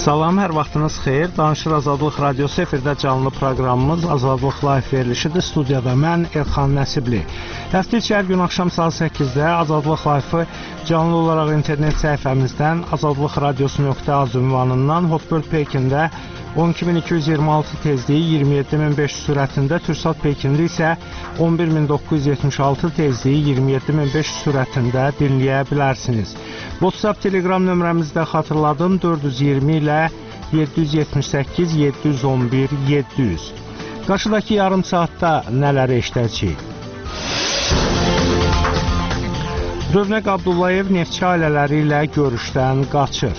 Salam, hər vaxtınız xeyir. Danışır Azadlıq Radiosu efirdə canlı proqramımız Azadlıq Live verilişidir. Studiyada mən Elxan Nəsibli. Həftə içi hər gün axşam saat 8-də Azadlıq Live-ı canlı olaraq internet səhifəmizdən azadlıqradiosu.az ünvanından Hotbird Pekində 12226 tezliyi 27500 sürətində, Türksat Pekində isə 11976 tezliyi 27500 sürətində dinləyə bilərsiniz. WhatsApp Telegram nömrəmizdə xatırladım 420 ilə 778 711 700. Qarşıdakı yarım saatda nələr eşidəcəyik? Rövnəq Abdullayev neftçi ailələri ilə görüşdən qaçır.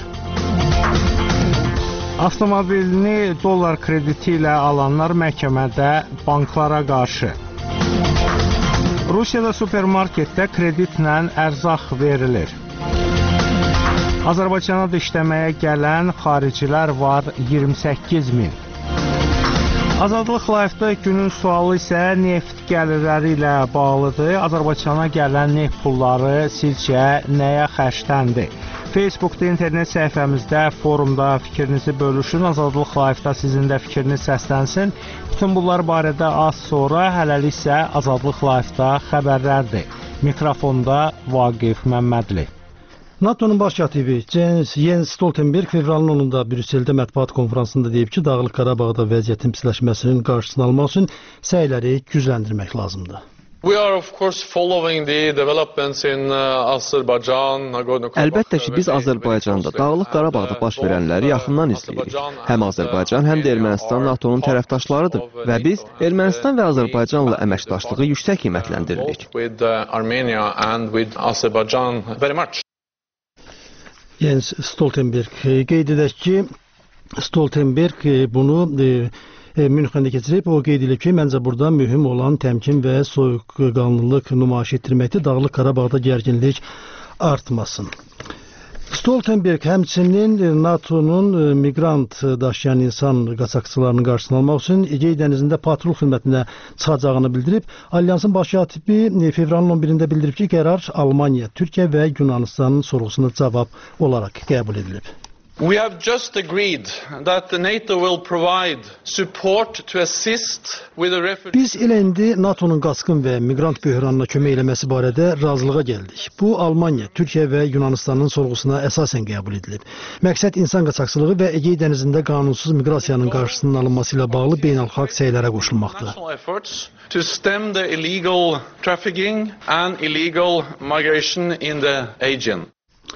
Avtomobilini dollar krediti ilə alanlar məhkəmədə banklara qarşı. Rusiyada supermarketdə kreditlə ərzaq verilir. Azərbaycana da işləməyə gələn xaricilər var 28 min. Azadlıq Live-da günün sualı isə neft gəlirləri ilə bağlıdır. Azərbaycana gələn neft pulları sizcə nəyə xərcləndir? Facebookda, internet səhifəmizdə, forumda fikrinizi bölüşün. Azadlıq Live-da sizin də fikriniz səslənsin. Bütün bunlar barədə az sonra, hələlik isə Azadlıq Live-da xəbərlərdir. Mikrofonda Vaqif Məmmədli. NATO'nun baş katibi Jens Stoltenberg fevralın 10-da Brüsseldə mətbuat konferansında deyib ki, Dağlıq Qarabağda vəziyyətin pisləşməsinin qarşısını almaq üçün səyləri gücləndirmək lazımdır. Əlbəttə ki, biz Azərbaycanda, Dağlıq Qarabağda baş verənləri yaxından izləyirik. Həm Azərbaycan, həm də Ermənistan NATO-nun tərəfdaşlarıdır və biz Ermənistan və Azərbaycanla əməkdaşlığı yüksək qiymətləndiririk. Jens Stoltenberg qeyd edək ki, Stoltenberg bunu Münxendə keçirib, o qeyd edib ki, məncə burada mühüm olan təmkin və soyuqqanlılıq nümayiş etdirməkdir, Dağlıq Qarabağda gərginlik artmasın. Stoltenberg həmçinin NATO'nun miqrant daşıyan insan qaçaqçılarının qarşısını almaq üçün Egey dənizində patrul xidmətinə çıxacağını bildirib. Alyansın baş katibi fevralın 11-də bildirib ki, qərar Almaniya, Türkiyə və Yunanistanın sorğusuna cavab olaraq qəbul edilib. We have just agreed that the NATO will provide support to assist with the refugees. Biz elə indi NATO'nun qaçqın və miqrant böhranına kömək eləməsi barədə razılığa gəldik. Bu Almaniya, Türkiyə və Yunanistanın sorğusuna əsasən qəbul edilib. Məqsəd insan qaçaqçılığı və Egey dənizində qanunsuz miqrasiyanın qarşısının alınması ilə bağlı beynəlxalq səylərə qoşulmaqdır. To stem the illegal trafficking and illegal migration in the Aegean.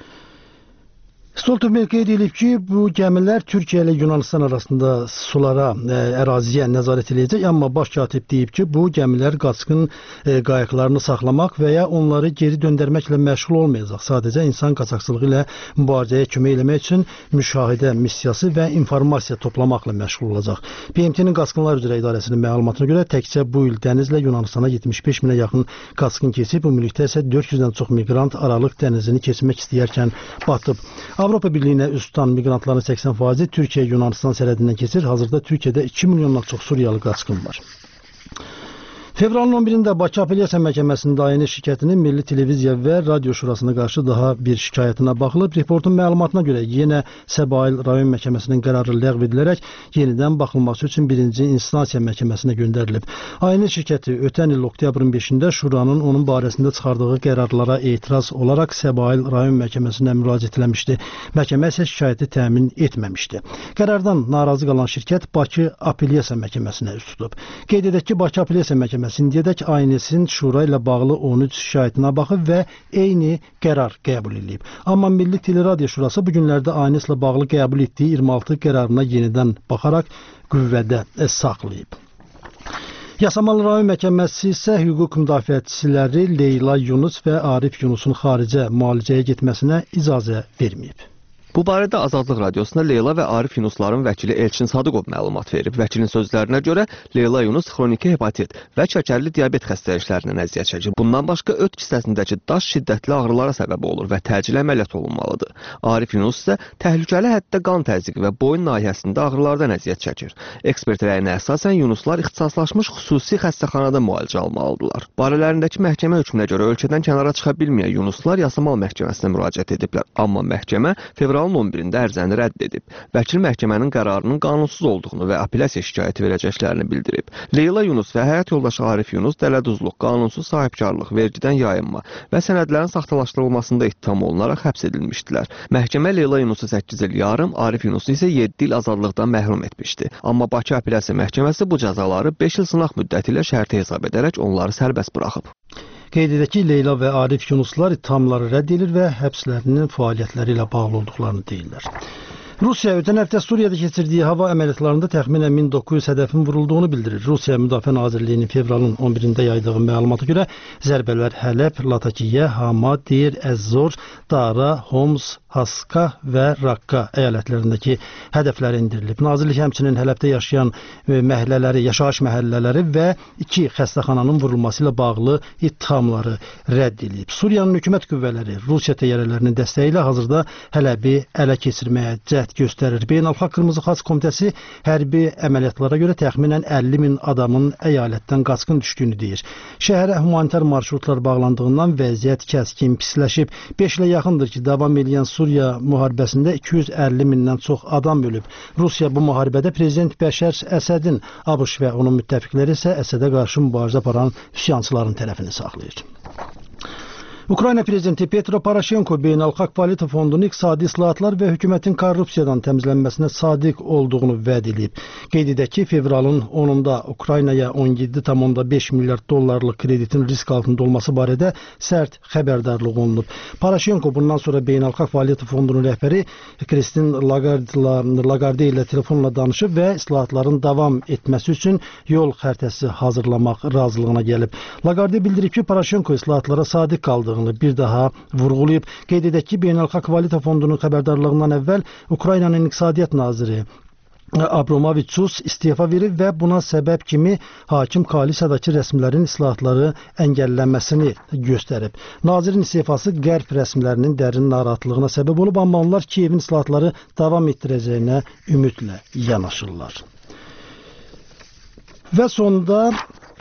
Stoltenberg qeyd edib ki, bu gəmilər Türkiyə ilə Yunanistan arasında sulara, əraziyə nəzarət edəcək, amma baş katib deyib ki, bu gəmilər qaçqın qayıqlarını saxlamaq və ya onları geri döndərməklə məşğul olmayacaq. Sadəcə insan qaçaqçılığı ilə mübarizəyə kömək eləmək üçün müşahidə missiyası və informasiya toplamaqla məşğul olacaq. BMT-nin Qaçqınlar üzrə İdarəsinin məlumatına görə təkcə bu il dənizlə Yunanistana 75 minə yaxın qaçqın keçib, ümumilikdə isə 400-dən çox miqrant Aralıq dənizini keçmək istəyərkən batıb. Avropa Birliyinə üst tutan miqrantların 80%-i Türkiyə-Yunanistan sərhədindən keçir. Hazırda Türkiyədə 2 milyondan çox Suriyalı qaçqın var. Fevralın 11-də Bakı Apellyasiya Məhkəməsində AYN şirkətinin Milli Televiziya və Radio Şurasına qarşı daha bir şikayətinə baxılıb. Reportun məlumatına görə yenə Səbail rayon məhkəməsinin qərarı ləğv edilərək yenidən baxılması üçün 1-ci instansiya məhkəməsinə göndərilib. AYN şirkəti ötən il oktyabrın 5-də Şuranın onun barəsində çıxardığı qərarlara etiraz olaraq Səbail rayon məhkəməsinə müraciət etmişdi. Məhkəmə isə şikayəti təmin etməmişdi. Qərardan narazı qalan şirkət Bakı Apellyasiya Məhkəməsinə üst tutub. Qeyd edək ki, Bakı Apellyasiya Məhkəməsi indiyədək AYN-in Şura ilə bağlı 13 şikayətinə baxıb və eyni qərar qəbul edilib. Amma Milli Teleradio Şurası bu günlərdə AYN ilə bağlı qəbul etdiyi 26 qərarına yenidən baxaraq qüvvədə saxlayıb. Yasamal rayon məhkəməsi isə hüquq müdafiəçiləri Leyla Yunus və Arif Yunusun xaricə müalicəyə getməsinə icazə verməyib. Bu barədə Azadlıq Radiosuna Leyla və Arif Yunusların vəkili Elçin Sadıqov məlumat verib. Vəkilin sözlərinə görə Leyla Yunus xroniki hepatit və şəkərli diabet xəstəliklərindən əziyyət çəkir. Bundan başqa öd kisəsindəki daş şiddətli ağrılara səbəb olur və təcili əməliyyat olunmalıdır. Arif Yunus isə təhlükəli həddə qan təzyiqi və boyun nahiyəsində ağrılardan əziyyət çəkir. Ekspert rəyinə əsasən Yunuslar ixtisaslaşmış xüsusi xəstəxanada müalicə almalıdırlar. Barələrindəki məhkəmə hökmünə görə ölkədən kənara çıxa bilməyən Yunuslar Yasamal məhkəməsinə müraciət ediblər. Amma məhkəmə fevralın fevralın 11-də ərizəni rədd edib. Vəkil məhkəmənin qərarının qanunsuz olduğunu və apellyasiya şikayəti verəcəklərini bildirib. Leyla Yunus və həyat yoldaşı Arif Yunus dələduzluq, qanunsuz sahibkarlıq, vergidən yayınma və sənədlərin saxtalaşdırılmasında ittiham olunaraq həbs edilmişdilər. Məhkəmə Leyla Yunusu 8 il yarım, Arif Yunusu isə 7 il azadlıqdan məhrum etmişdi. Amma Bakı Apellyasiya Məhkəməsi bu cəzaları 5 il sınaq müddəti ilə şərti hesab edərək onları sərbəst buraxıb. Qeyd edək ki, Leyla və Arif Yunuslar ittihamları rədd edir və həbslərinin fəaliyyətləri ilə bağlı olduqlarını deyirlər. Rusiya ötən həftə Suriyada keçirdiyi hava əməliyyatlarında təxminən 1900 hədəfin vurulduğunu bildirir. Rusiya Müdafiə Nazirliyinin fevralın 11-də yaydığı məlumata görə zərbələr Hələb, Latakiyə, Hama, Dir, Əzzor, Dara, Homs, Haska və Rakka əyalətlərindəki hədəflərə indirilib. Nazirlik həmçinin Hələbdə yaşayan yaşayış məhəllələri və 2 xəstəxananın vurulması ilə bağlı ittihamları rədd edib. Suriyanın hökumət qüvvələri Rusiya təyyarələrinin dəstəyi ilə hazırda Hələbi ələ keçirməyə cəhd göstərir. Beynəlxalq Qırmızı Xaç Komitəsi hərbi əməliyyatlara görə təxminən 50 min adamın əyalətdən qaçqın düşdüyünü deyir. Şəhərə humanitar marşrutlar bağlandığından vəziyyət kəskin pisləşib. 5 ilə yaxındır ki, davam edən Suriya müharibəsində 250 mindən çox adam ölüb. Rusiya bu müharibədə prezident Bəşər Əsədin, ABŞ və onun müttəfiqləri isə Əsədə qarşı mübarizə aparan üsyançıların tərəfini saxlayır. Ukrayna prezidenti Petro Poroshenko Beynəlxalq Valyuta Fondunun iqtisadi islahatlar və hökumətin korrupsiyadan təmizlənməsinə sadiq olduğunu vəd edib. Qeyd edək ki, fevralın 10-da Ukraynaya 17,5 milyard dollarlıq kreditin risk altında olması barədə sərt xəbərdarlıq olunub. Poroshenko bundan sonra Beynəlxalq Valyuta Fondunun rəhbəri Kristin Lagarde ilə telefonla danışıb və islahatların davam etməsi üçün yol xəritəsi hazırlamaq razılığına gəlib. Lagarde bildirib ki, Poroshenko islahatlara sadiq qaldığını bir daha vurğulayıb. Qeyd edək ki, Beynəlxalq Valyuta Fondunun xəbərdarlığından əvvəl Ukraynanın iqtisadiyyat naziri Abramoviçus istefa verib və buna səbəb kimi hakim koalisiyadakı rəsmilərin islahatları əngəllənməsini göstərib. Nazirin istefası qərb rəsmilərinin dərin narahatlığına səbəb olub, amma onlar Kiyevin islahatları davam etdirəcəyinə ümidlə yanaşırlar. Və sonda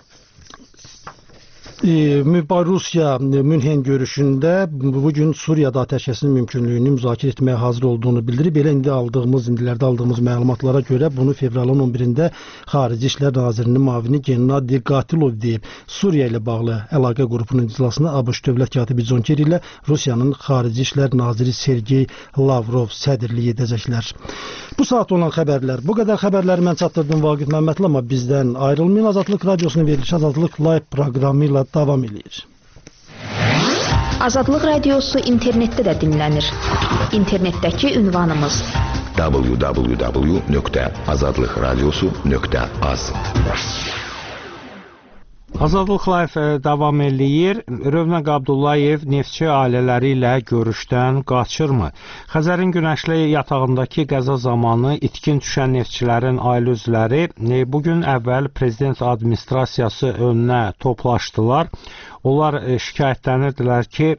Rusiya Münhen görüşündə bugün Suriyada atəşkəsin mümkünlüyünü müzakirə etməyə hazır olduğunu bildirib. Belə indilərdə aldığımız məlumatlara görə bunu fevralın 11-də Xarici İşlər Nazirinin müavini Gennadi Qatilov deyib. Suriya ilə bağlı əlaqə qrupunun iclasını ABŞ dövlət katibi John Kerry ilə Rusiyanın Xarici İşlər Naziri Sergey Lavrov sədrlik edəcəklər. Bu saat olan xəbərlər. Bu qədər xəbərləri mən çatdırdım Vaqif Məmmədli, amma bizdən ayrılmayın. Azadlıq Radiosunun verilişi Azadlıq Live proqramı ilə davam edir. Azadlıq Radiosu internetdə də dinlənir. İnternetdəki ünvanımız www.azadlıqradiosu.az. Azadlıq Live davam eləyir. Rövnəq Abdullayev neftçi ailələri ilə görüşdən qaçırmı? Xəzərin günəşli yatağındakı qəza zamanı itkin düşən neftçilərin ailə üzvləri bugün əvvəl prezident administrasiyası önünə toplaşdılar. Onlar şikayətlənirdilər ki,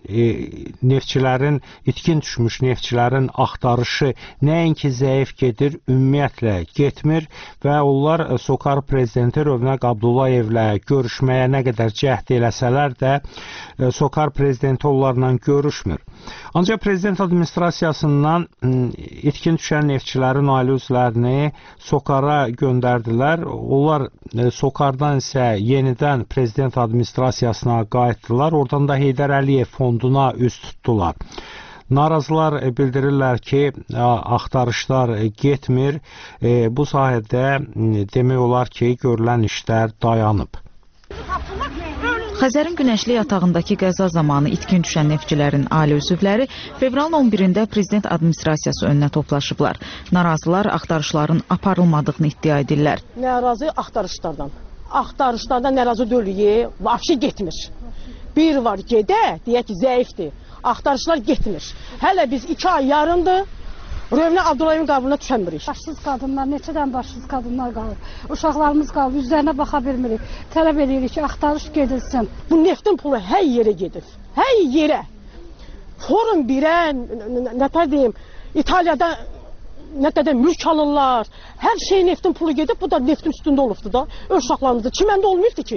itkin düşmüş neftçilərin axtarışı nəinki zəif gedir, ümumiyyətlə getmir və onlar SOCAR prezidenti Rövnəq Abdullayevlə görüşməyə nə qədər cəhd eləsələr də SOCAR prezidenti onlarla görüşmür. Ancaq prezident administrasiyasından itkin düşən neftçilərin ailə üzvlərini SOCAR-a göndərdilər. Onlar SOCAR-dan isə yenidən prezident administrasiyasına qayıtdılar. Oradan da Heydər Əliyev fonduna üz tutdular. Narazılar bildirirlər ki, axtarışlar getmir. Bu sahədə demək olar ki, görülən işlər dayanıb. Xəzərin günəşli yatağındakı qəza zamanı itkin düşən neftçilərin ailə üzvləri fevralın 11-də prezident administrasiyası önünə toplaşıblar. Narazılar axtarışların aparılmadığını iddia edirlər. Narazı axtarışlardan narazı deyil, vəbşi getmir. Bir var gedə, deyək ki, zəifdir. Axtarışlar getmir. Hələ biz 2 ay yarımdır Rövnəq Abdullayevin qabına düşənmirik. Başsız qadınlar, neçədən başsız qadınlar qalır. Uşaqlarımız qalır, üzlərinə baxa bilmirik. Tələb edirik ki, axtarış gedilsin. Bu neftin pulu hər yerə gedir. Hər yerə. Forum 1-ə, nətər deyim, İtaliyada nə qədər mülk alırlar. Hər şey neftin pulu gedib, bu da neftin üstündə olubdur da. Öz uşaqlarımızda çiməndə olmayıbdır ki.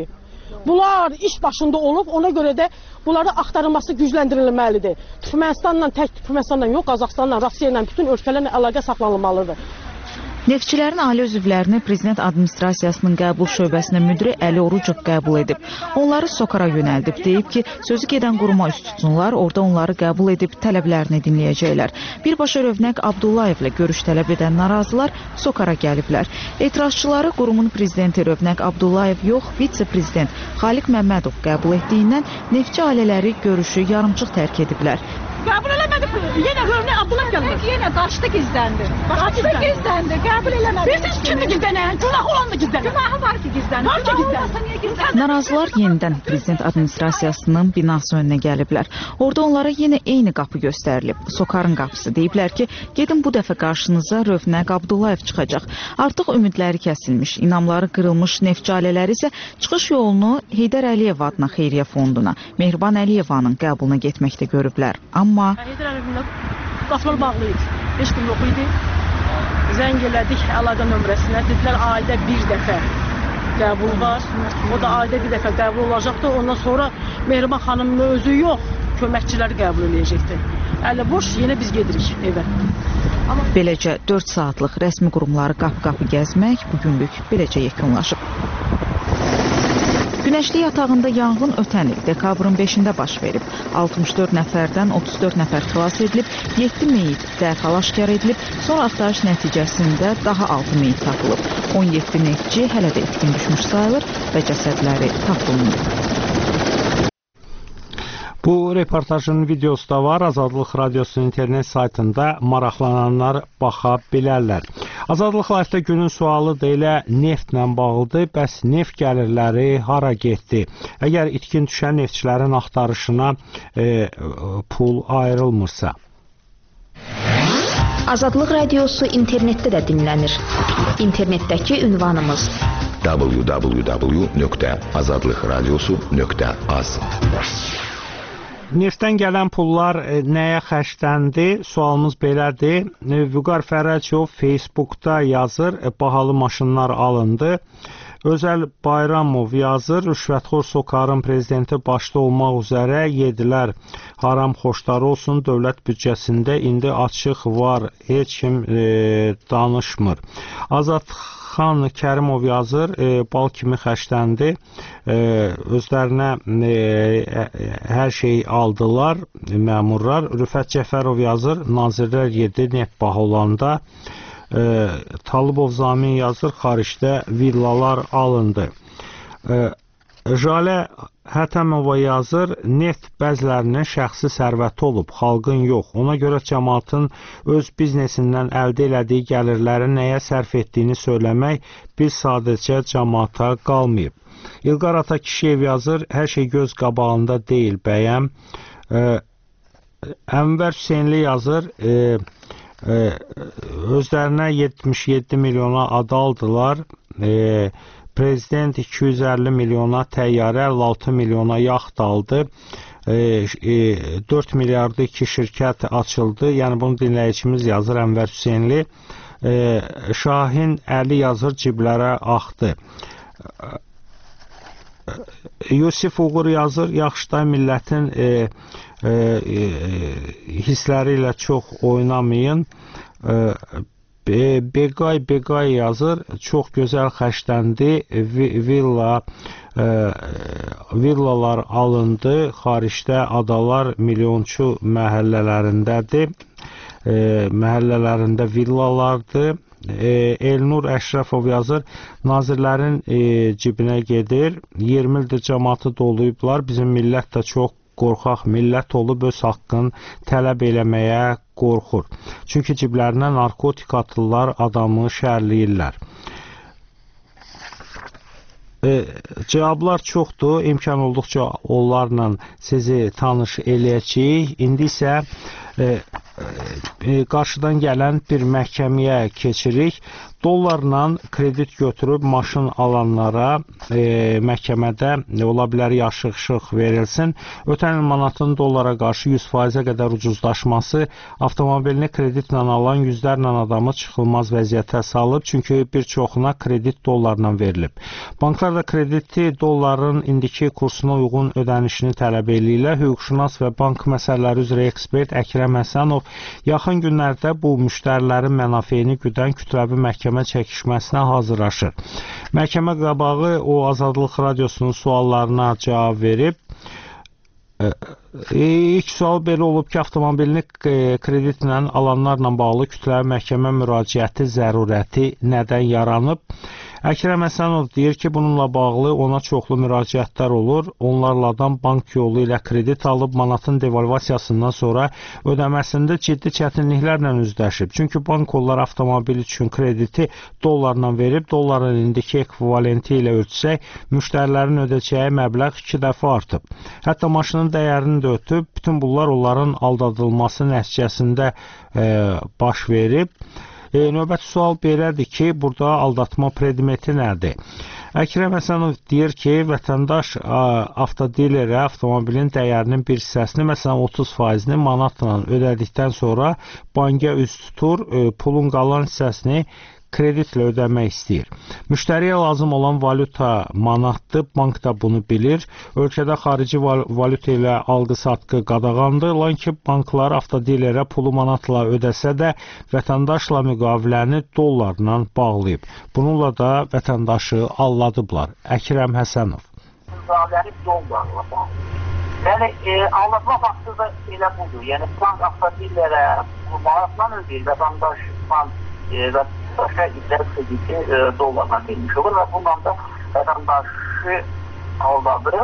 Bunlar iş başında olub, ona görə də bunların axtarılması gücləndirilməlidir. Türkmənistanla yox, Qazaxıstanla, Rusiya ilə, bütün ölkələrlə əlaqə saxlanılmalıdır. Neftçilərin ailə üzvlərini prezident administrasiyasının qəbul şöbəsinə müdiri Əli Orucov qəbul edib. Onları SOCAR-a yönəldib, deyib ki, sözü gedən quruma üst tutsunlar, orada onları qəbul edib tələblərini dinləyəcəklər. Birbaşa Rövnəq Abdullayevlə görüş tələb edən narazılar SOCAR-a gəliblər. Etirazçıları qurumun prezidenti Rövnəq Abdullayev yox, vitse-prezident Xaliq Məmmədov qəbul etdiyindən neftçi ailələri görüşü yarımçıq tərk ediblər. Qəbul eləmədi, yenə Rövnəq Abdullayev gəldi. Yenə qaçdı gizləndi. Qaçdı gizləndi, qəbul eləmədi. Bilirsiniz kimdir gizlənən? Günahı olan da gizlənir. Günahı var ki gizləndi. Var ki gizlənir. Narazılar yenidən prezident administrasiyasının binası önünə gəliblər. Orada onlara yenə eyni qapı göstərilib. SOCAR-ın qapısı. Deyiblər ki, gedin bu dəfə qarşınıza Rövnəq Abdullayev çıxacaq. Artıq ümidləri kəsilmiş, inamları qırılmış neftçi ailələri isə çıxış yolunu Heydər Əliyev adına xeyriyyə fonduna, Mehriban Əliyevanın qəbuluna getməkdə görüblər. Amma Heydər Əliyevlə qapılar bağlı idi. Heç kim yox idi. Zəng elədik əlaqə nömrəsinə. Dedilər ayda bir dəfə qəbul var. O da ayda bir dəfə qəbul olacaqdı. Ondan sonra Mehriban xanımın özü yox, köməkçiləri qəbul edəcəkdi. Əli boş, yenə biz gedirik evə. beləcə 4 saatlıq rəsmi qurumları qapı-qapı gəzmək bugünlük beləcə yekunlaşıb. Günəşli yatağında yanğın ötən il dekabrın 5-də baş verib. 64 nəfərdən 34 nəfər xilas edilib, 7 meyit dərhal aşkar edilib, sonra axtarış nəticəsində daha 6 meyit tapılıb. 17 neftçi hələ də itkin düşmüş sayılır və cəsədləri tapılmıyor. Bu reportajın videosu da var. Azadlıq Radiosunun internet saytında maraqlananlar baxa bilərlər. Azadlıq Live-də günün sualı da elə neftlə bağlıdır. Bəs neft gəlirləri hara getdi? Əgər itkin düşən neftçilərin axtarışına pul ayrılmırsa. Azadlıq Radiosu internetdə də dinlənir. İnternetdəki ünvanımız www.azadlıqradiosu.az. Neftdən gələn pullar nəyə xərcləndi? Sualımız belədir. Vüqar Fərəcov Facebookda yazır, bahalı maşınlar alındı. Özəl Bayramov yazır, rüşvətxor SOCAR-ın prezidenti başda olmaq üzrə yedilər. Haram xoşları olsun, dövlət büdcəsində indi açıq var, heç kim danışmır. Azad Xan Kərimov yazır, bal kimi xərcləndi, özlərinə hər şey aldılar, məmurlar. Rüfət Cəfərov yazır, nazirlər yedi neft baha olanda. Talıbov Zamin yazır, xaricdə villalar alındı. Jalə Hətəmova yazır, neft bəzilərinin şəxsi sərvəti olub, xalqın yox. Ona görə cəmaatın öz biznesindən əldə elədiyi gəlirləri nəyə sərf etdiyini söyləmək bir sadəcə cəmaata qalmayıb. İlqar Atakişiyev yazır, hər şey göz qabağında deyil bəyəm. Ənvər Hüseynli yazır, özlərinə 77 milyona ada aldılar. Prezident 250 milyona təyyarə, 56 milyona yaxt aldı. 4 milyarda 2 şirkət açıldı. Yəni bunu dinləyicimiz yazır, Ənvər Hüseynli. Şahin Əli yazır, ciblərə axdı. Yusif Uğur yazır, yaxşıday millətin hissləri ilə çox oynamayın. Begay yazır, çox gözəl xərcləndi, villalar alındı, xaricdə adalar milyonçu məhəllələrindədir, məhəllələrində villalardır. Elnur Əşrəfov yazır, nazirlərin cibinə gedir, 20 ildir cəmaatı doluyublar, bizim millət də çox qorxaq millət olub, öz haqqını tələb eləməyə qorxur. Çünki ciblərinə narkotik atırlar, adamı şərləyirlər. Cavablar çoxdur, imkan olduqca onlarla sizi tanış eləyəcəyik. İndi isə qarşıdan gələn bir məhkəməyə keçirik. Dollarla kredit götürüb maşın alanlara məhkəmədə ola bilər yaşıq verilsin. Ötən il manatın dollara qarşı 100%-ə qədər ucuzlaşması avtomobilini kreditlə alan yüzlərlə adamı çıxılmaz vəziyyətə salıb, çünki bir çoxuna kredit dollarla verilib. Banklar da krediti dolların indiki kursuna uyğun ödənişini tələb eləyirlər. Hüquqşünas və bank məsələləri üzrə ekspert Əkrəm Həsənov yaxın günlərdə bu müştərilərin mənafeyini güdən kütləvi məhkəmə çəkişməsinə hazırlaşır. Məhkəmə qabağı o Azadlıq Radiosunun suallarına cavab verib. İlk sual belə olub ki, avtomobilini kreditlə alanlarla bağlı kütləvi məhkəmə müraciəti zərurəti nədən yaranıb? Əkrəm Həsənov deyir ki, bununla bağlı ona çoxlu müraciətlər olur. Onlardan bank yolu ilə kredit alıb manatın devalvasiyasından sonra ödəməsində ciddi çətinliklərlə üzləşib. Çünki bank onlar avtomobil üçün krediti dollarla verib, dolların indiki ekvivalenti ilə ölçsək, müştərilərin ödəyəcəyi məbləğ 2 dəfə artıb. Hətta maşının dəyərini də ötüb, bütün bunlar onların aldadılması nəticəsində baş verib. Növbəti sual belədir ki, burada aldatma predmeti nədir? Əkrəm Həsənov deyir ki, vətəndaş avtodilerə avtomobilin dəyərinin bir hissəsini, məsələn 30%-ni manatla ödədikdən sonra banka üz tutur, pulun qalan hissəsini kreditlə ödəmək istəyir. Müştəriyə lazım olan valyuta manatdır, bank da bunu bilir. Ölkədə xarici valyuta ilə alqı-satqı qadağandır, lakin banklar avtodilerə pulu manatla ödəsə də vətəndaşla müqaviləni dollarla bağlayıb. Bununla da vətəndaşı alladıblar. Əkrəm Həsənov. Müqaviləni dollarla bağlayıb. Yəni, aldatma faktı da elə budur. Yəni, bank avtodilerə manatla ödəyir, vətəndaşla vətəndaşa izlər krediti dollarla verilmiş olur və bundan da vətəndaşı aldadır.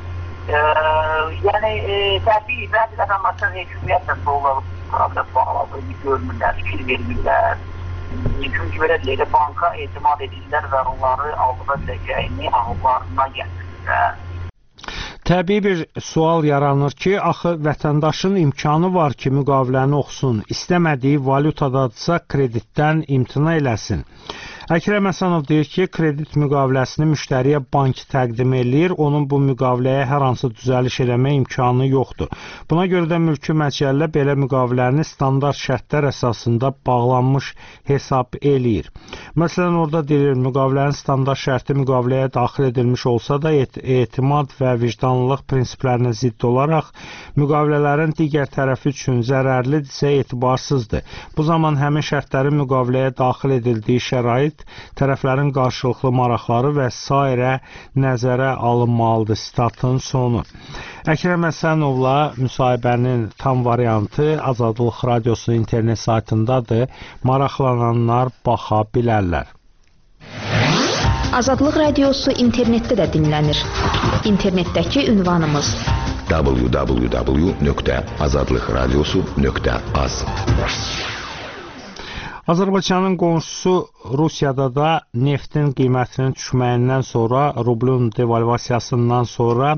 Yəni, təbii, bəzi vətəndaşlar hökumiyyətlə dollarla bağladığı görmürlər, fikir vermirlər. Çünki belə deyək, banka etimad edirlər və onları aldıra biləcəyini ağıllarına gətirirlər. Təbii bir sual yaranır ki, axı vətəndaşın imkanı var ki, müqaviləni oxusun, istəmədiyi valyutadadsa kreditdən imtina eləsin. Əkrəm Həsənov deyir ki, kredit müqaviləsini müştəriyə bank təqdim eləyir, onun bu müqaviləyə hər hansı düzəliş eləmə imkanı yoxdur. Buna görə də mülki məcəllə belə müqaviləni standart şərtlər əsasında bağlanmış hesab eləyir. Məsələn, orada deyilir, müqavilənin standart şərti müqaviləyə daxil edilmiş olsa da etimad və vicdanlılıq prinsiplərinə zidd olaraq müqavilələrin digər tərəfi üçün zərərlidirsə etibarsızdır. Bu zaman həmin şərtlərin müqaviləyə daxil edildiyi şərait tərəflərin qarşılıqlı maraqları və s. nəzərə alınmalıdır. Statın sonu. Əkrəm Həsənovla müsahibənin tam variantı Azadlıq Radiosunun internet saytındadır. Maraqlananlar baxa bilərlər. Azadlıq Radiosu internetdə də dinlənir. İnternetdəki ünvanımız www.azadlıqradiosu.az. Azərbaycanın qonşusu Rusiyada da neftin qiymətinin düşməyindən sonra, rublun devalvasiyasından sonra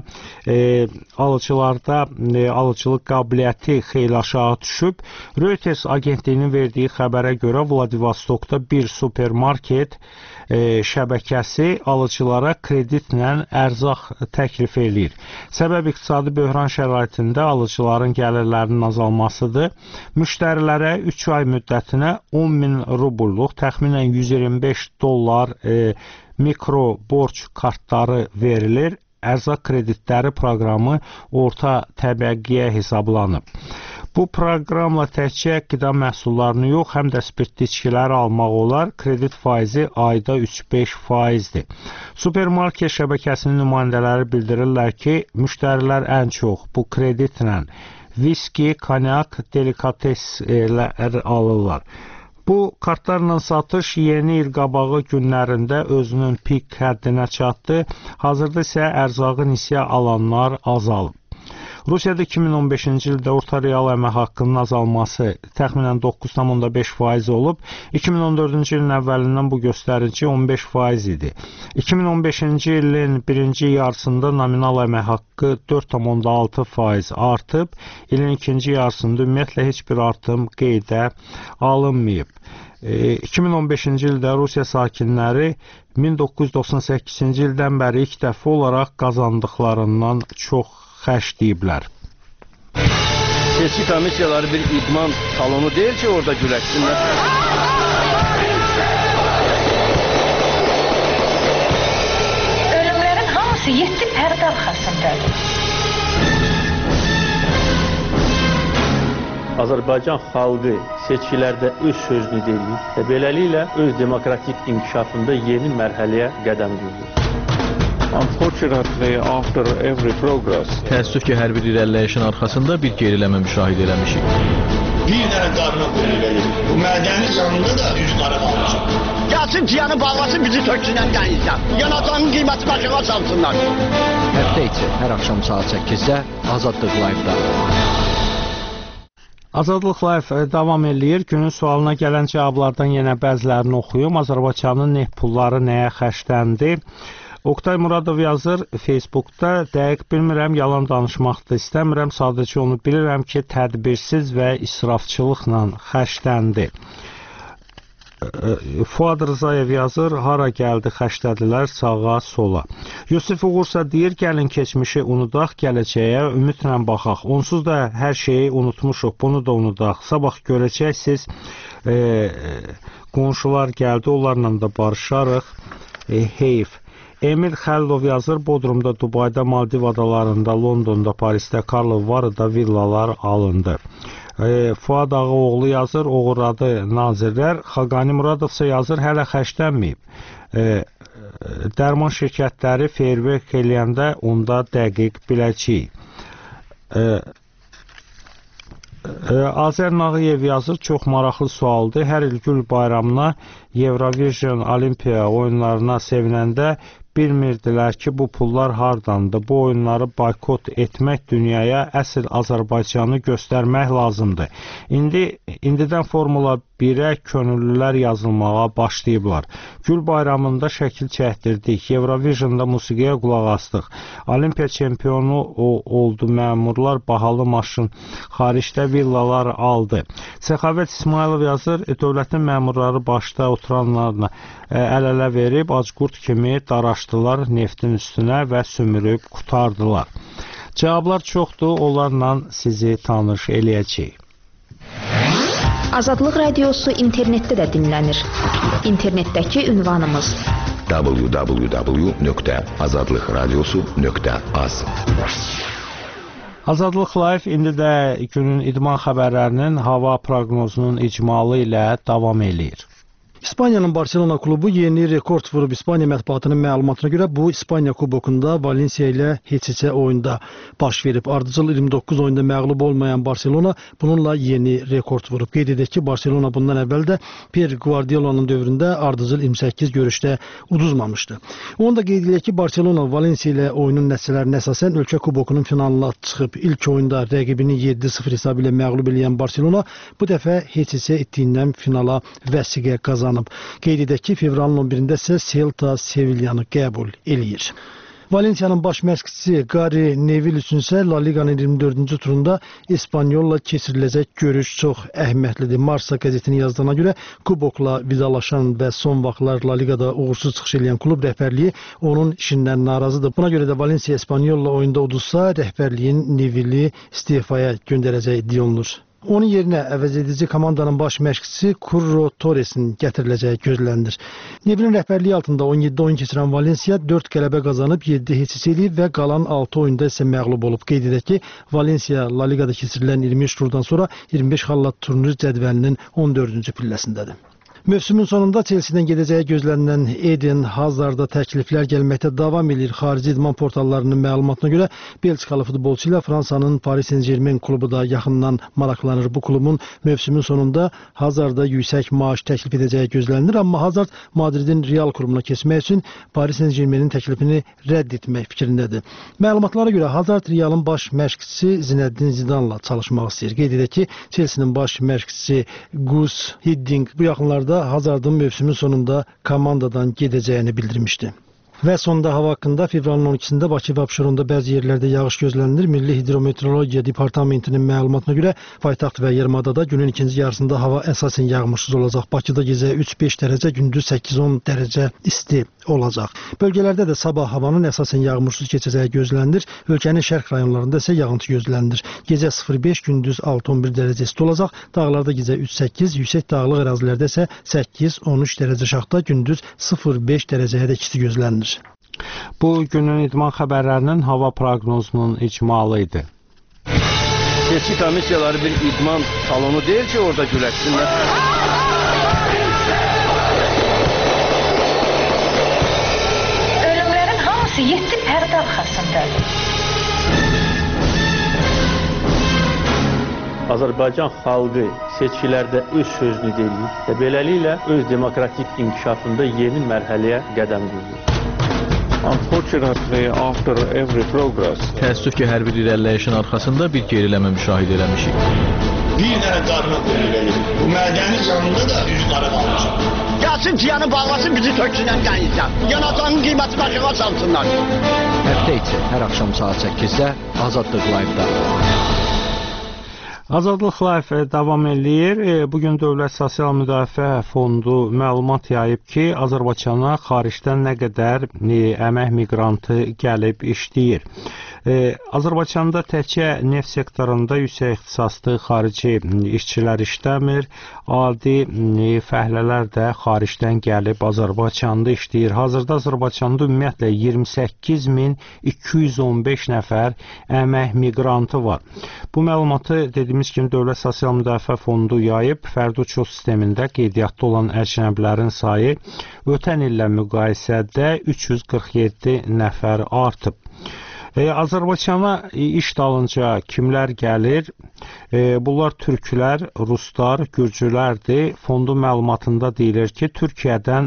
alıcılıq qabiliyyəti xeyli aşağı düşüb. Reuters agentliyinin verdiyi xəbərə görə Vladivostokda bir supermarket şəbəkəsi alıcılara kreditlə ərzaq təklif eləyir. Səbəb iqtisadi böhran şəraitində alıcıların gəlirlərinin azalmasıdır. Müştərilərə 3 ay müddətinə 10.000 rubulluq, təxminən $125 mikro borc kartları verilir. Ərzaq kreditləri proqramı orta təbəqəyə hesablanıb. Bu proqramla təkcə qida məhsullarını yox, həm də spirtli içkiləri almaq olar. Kredit faizi ayda 3-5%-dir. Supermarket şəbəkəsinin nümayəndələri bildirirlər ki, müştərilər ən çox bu kreditlə viski, konyak, delikateslər alırlar. Bu kartlarla satış yeni il qabağı günlərində özünün pik həddinə çatdı. Hazırda isə ərzaqı nisyə alanlar azalıb. Rusiyada 2015-ci ildə orta real əmək haqqının azalması təxminən 9,5% olub. 2014-cü ilin əvvəlindən bu göstərici 15% idi. 2015-ci ilin birinci yarısında nominal əmək haqqı 4,6% artıb. İlin ikinci yarısında ümumiyyətlə heç bir artım qeydə alınmayıb. 2015-ci ildə Rusiya sakinləri 1998-ci ildən bəri ilk dəfə olaraq qazandıqlarından çox xərcləyiblər. Seçki komissiyaları bir idman salonu deyil ki, orada güləşsinlər. Ölümlərin hamısı 7 pərdə arxasındadır. Azərbaycan xalqı seçkilərdə öz sözünü deyir və beləliklə öz demokratik inkişafında yeni mərhələyə qədəm qoyur. Unfortunately, after every progress, təəssüf ki, hər bir irəliləyişin arxasında bir geriləmə müşahidə eləmişik. Bir dənə qarına qoyulur. Bu mədəni yanında da üz qara qalmışıq. Gəlsin ciyanı bağlasın, bizi töksünən dənizdən. Yanacağının qiyməti başına salsınlar. Həftə içi hər axşam saat 8-də Azadlıq Live-da. Azadlıq Live davam eləyir. Günün sualına gələn cavablardan yenə bəzilərini oxuyum. Azərbaycanın neft pulları nəyə xərcləndi? Oktay Muradov yazır Facebookda, dəqiq bilmirəm, yalan danışmaq da istəmirəm, sadəcə onu bilirəm ki, tədbirsiz və israfçılıqla xərcləndi. Fuad Rızayev yazır, hara gəldi xərclədilər sağa sola. Yusuf Uğursa deyir, gəlin keçmişi unudaq, gələcəyə ümidlə baxaq. Onsuz da hər şeyi unutmuşuq, bunu da unudaq. Sabah görəcəksiniz, qonşular gəldi, onlarla da barışarıq, heyf. Emil Xəlilov yazır, Bodrumda, Dubayda, Maldiv adalarında, Londonda, Parisdə, Karlovada villalar alındı. Fuad Ağaoğlu yazır, oğurladı nazirlər. Xaqani Muradovsa yazır, hələ xərclənməyib. Dərman şirkətləri feyrverk eləyəndə onda dəqiq biləcəyik. Azər Nağıyev yazır, çox maraqlı sualdır. Hər il Gül bayramına Eurovision Olimpiya oyunlarına sevinəndə bilmirdilər ki, bu pullar hardandır. Bu oyunları boykot etmək dünyaya əsl Azərbaycanı göstərmək lazımdır. İndidən Formula 1-ə könüllülər yazılmağa başlayıblar. Gül bayramında şəkil çəkdirdik. Eurovisionda musiqiyə qulaq astıq. Olimpiya çempionu oldu məmurlar, bahalı maşın, xaricdə villalar aldı. Səxavət İsmailov yazır, dövlətin məmurları başda oturanlarla əl-ələ verib, acqurt kimi daraşdılar neftin üstünə və sümürüb qutardılar. Cavablar çoxdur, onlarla sizi tanış eləyəcəyik. Azadlıq Radiosu internetdə də dinlənir. İnternetdəki ünvanımız www.azadlıqradiosu.az. Azadlıq Live indi də günün idman xəbərlərinin hava proqnozunun icmalı ilə davam eləyir. İspaniyanın Barcelona klubu yeni rekord vurub. İspaniya mətbuatının məlumatına görə bu İspaniya kubokunda Valensiya ilə heç-heçə oyunda baş verib. Ardıcıl 29 oyunda məğlub olmayan Barcelona bununla yeni rekord vurub. Qeyd edək ki, Barcelona bundan əvvəl də Pep Guardiola'nın dövründə ardıcıl 28 görüşdə uduzmamışdı. Onu da qeyd edək ki, Barcelona Valensiya ilə oyunun nəticələrinə əsasən ölkə kubokunun finalına çıxıb. İlk oyunda rəqibini 7-0 hesabı ilə məğlub edən Barcelona bu dəfə heç-heçə etdiyindən finala vəsiqə qazanıb. Qeyd edək ki, fevralın 11-də isə Celta Sevillanı qəbul eləyir. Valensiyanın baş məşqçisi Gary Neville üçün isə La Liga'nın 24-cü turunda İspanyolla keçiriləcək görüş çox əhəmiyyətlidir. Marca qəzetinin yazdığına görə kubokla vidalaşan və son vaxtlar La Liga'da uğursuz çıxış edən klub rəhbərliyi onun işindən narazıdır. Buna görə də Valensiya İspanyolla oyunda uduzsa, rəhbərliyin Neville'i istifaya göndərəcəyi deyilur. Onun yerinə əvəz edici komandanın baş məşqçisi Curro Torresin gətiriləcəyi gözlənilir. Neville'in rəhbərliyi altında 17 oyun keçirən Valensiya 4 qələbə qazanıb, 7 heç-heç eləyib və qalan 6 oyunda isə məğlub olub. Qeyd edək ki, Valensiya La Liga'da keçirilən 23 turdan sonra 25 xalla turnir cədvəlinin 14-cü pilləsindədir. Mövsümün sonunda Chelsea-dən gedəcəyi gözlənilən Eden Hazard'a təkliflər gəlməkdə davam edir. Xarici idman portallarının məlumatına görə Belçikalı futbolçu ilə Fransanın Paris Saint-Germain klubu da yaxından maraqlanır. Bu klubun mövsümün sonunda Hazard'a yüksək maaş təklif edəcəyi gözlənilir, amma Hazard Madridin Real klubuna keçmək üçün Paris Saint-Germainin təklifini rədd etmək fikrindədir. Məlumatlara görə Hazard Realın baş məşqçisi Zinedine Zidane'la çalışmaq istəyir. Qeyd edək ki, Chelsea-nin baş məşqçisi Gus Hiddink bu yaxınlarda Hazard'ın mövsümün sonunda komandadan gedəcəyini bildirmişdi. Və sonda hava haqqında fevralın 12-sində Bakı və Abşeronda bəzi yerlərdə yağış gözlənilir. Milli Hidrometeorologiya Departamentinin məlumatına görə paytaxt və Yarımadada günün ikinci yarısında hava əsasən yağmursuz olacaq. Bakıda gecə 3-5 dərəcə, gündüz 8-10 dərəcə isti olacaq. Bölgələrdə də sabah havanın əsasən yağmursuz keçəcəyi gözlənilir. Ölkənin şərq rayonlarında isə yağıntı gözlənilir. Gecə 0-5, gündüz 6-11 dərəcə isti olacaq. Dağlarda gecə 3-8, yüksək dağlıq ərazilərdə isə 8-13 dərəcə şaxta, gündüz 0-5 dərəcəyə də isti gözlənilir. Bu günün idman xəbərlərinin hava proqnozunun icmalı idi. Seçki komissiyaları bir idman salonu deyil ki, orada güləşsinlər. Ölümlərin hamısı 7 pərdə arxasındadır. Azərbaycan xalqı seçkilərdə öz sözünü deyir və beləliklə öz demokratik inkişafında yeni mərhələyə qədəm qoyur. Unfortunately, after every progress, təəssüf ki, hər bir irəliləyişin arxasında bir geriləmə müşahidə eləmişik. Bir dənə qarına qoyulur. Bu mədəni canında da üz qara qalmışıq. Gəlsin ciyanı bağlasın, bizi töksünən dənizdən. Yanatanın qiyməti başına salsınlar. Həftə içi hər axşam saat 8-də Azadlıq Live-da. Azadlıq Live davam eləyir. Bugün Dövlət Sosial Müdafiə Fondu məlumat yayıb ki, Azərbaycana xaricdən nə qədər əmək miqrantı gəlib işləyir. Azərbaycanda təkcə neft sektorunda yüksək ixtisaslı xarici işçilər işləmir. Adi fəhlələr də xaricdən gəlib Azərbaycanda işləyir. Hazırda Azərbaycanda ümumiyyətlə 28.215 nəfər əmək miqrantı var. Bu məlumatı dediyimiz kimi Dövlət Sosial Müdafiə Fondu yayıb. Fərdi uçuş sistemində qeydiyyatda olan əcnəbilərin sayı ötən illə müqayisədə 347 nəfər artıb. Azərbaycana iş dalınca kimlər gəlir? Bunlar türklər, ruslar, gürcülərdir. Fondun məlumatında deyilir ki, Türkiyədən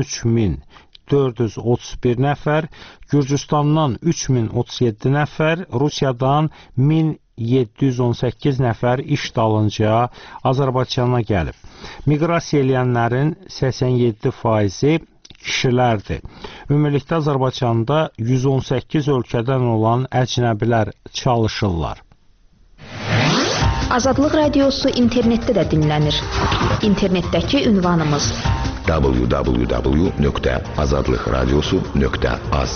13.431 nəfər, Gürcüstandan 3037 nəfər, Rusiyadan 1718 nəfər iş dalınca Azərbaycana gəlib. Miqrasiya eləyənlərin 87%-i kişilərdir. Ümumilikdə Azərbaycanda 118 ölkədən olan əcnəbilər çalışırlar. Azadlıq Radiosu internetdə də dinlənir. İnternetdəki ünvanımız www.azadlıqradiosu.az.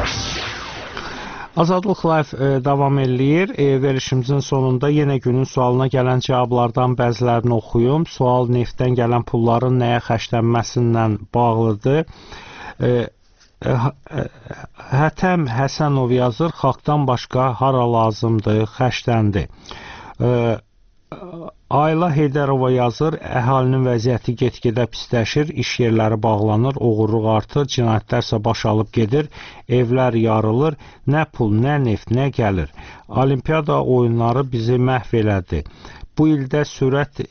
Azadlıq Live davam eləyir. Verilişimizin sonunda yenə günün sualına gələn cavablardan bəzilərini oxuyum. Sual neftdən gələn pulların nəyə xərclənməsindən bağlıdır. Hətəm Həsənov yazır, xalqdan başqa hara lazımdır, xərcləndi. Ayla Heydərova yazır, əhalinin vəziyyəti get-gedə pisləşir, iş yerləri bağlanır, oğurluq artır, cinayətlərsə baş alıb gedir, evlər yarılır, nə pul, nə neft, nə gəlir. Olimpiada oyunları bizi məhv elədi. Bu ildə sürət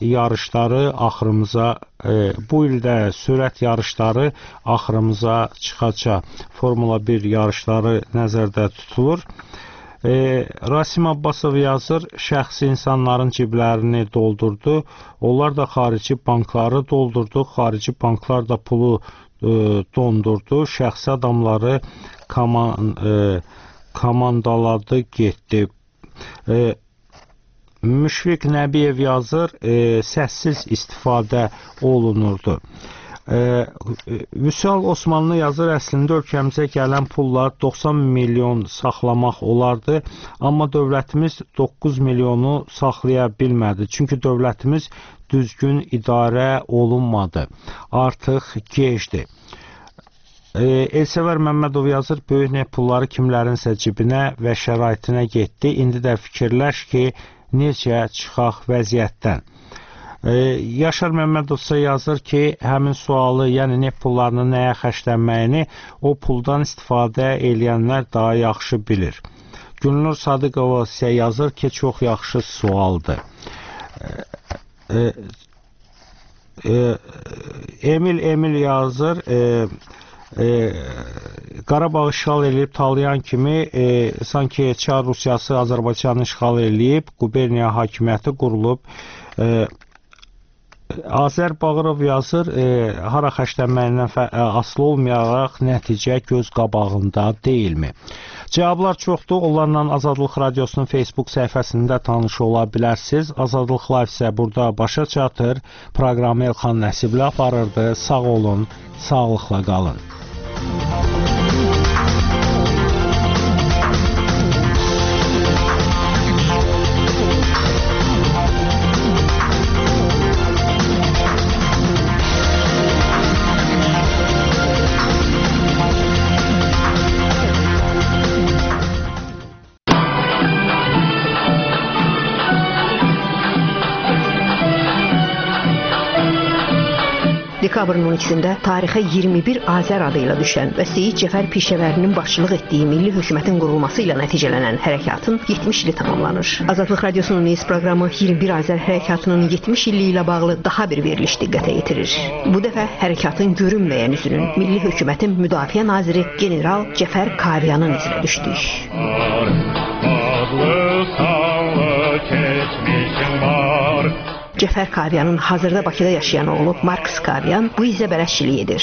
yarışları axırımıza çıxacaq. Formula 1 yarışları nəzərdə tutulur. Rasim Abbasov yazır, şəxsi insanların ciblərini doldurdu. Onlar da xarici bankları doldurdu. Xarici banklar da pulu dondurdu. Şəxsi adamları komandaladı, getdi. Müşfiq Nəbiyev yazır, səssiz istifadə olunurdu. Vüsal Osmanlı yazır, əslində ölkəmizə gələn pullar 90 milyon saxlamaq olardı, amma dövlətimiz 9 milyonu saxlaya bilmədi. Çünki dövlətimiz düzgün idarə olunmadı. Artıq gecdir. Elsəvər Məmmədov yazır, böyük neft pulları kimlərinsə cibinə və şəraitinə getdi. İndi də fikirləş ki, necə çıxaq vəziyyətdən. Yaşar Məmmədovsa yazır ki, həmin sualı, yəni neft pullarının nəyə xərclənməyini o puldan istifadə eləyənlər daha yaxşı bilir. Gülnur Sadıqova isə yazır ki, çox yaxşı sualdır. Emil yazır, Qarabağı işğal edib talayan kimi sanki Çar Rusiyası Azərbaycanı işğal edib, quberniya hakimiyyəti qurulub. Azər Bağırov yazır, hara xərclənməyindən asılı olmayaraq nəticə göz qabağında deyilmi? Cavablar çoxdur, onlarla Azadlıq Radiosunun Facebook səhifəsində tanış ola bilərsiniz. Azadlıq Live isə burada başa çatır. Proqramı Elxan Nəsibli aparırdı. Sağ olun, sağlıqla qalın. Dekabrın 12-də tarixə 21 Azər adıyla düşən və Seyid Cəfər Pişəvərinin başçılıq etdiyi milli hökumətin qurulması ilə nəticələnən hərəkatın 70 ili tamamlanır. Azadlıq Radiosunun News proqramı 21 Azər hərəkatının 70 illiyi ilə bağlı daha bir veriliş diqqətə yetirir. Bu dəfə hərəkatın görünməyən üzünün milli hökumətin müdafiə naziri general Cəfər Kaviyanın izinə düşdük. Cəfər Kaviyanın hazırda Bakıda yaşayan oğlu Marks Kaviyan bu izə bələdçilik edir.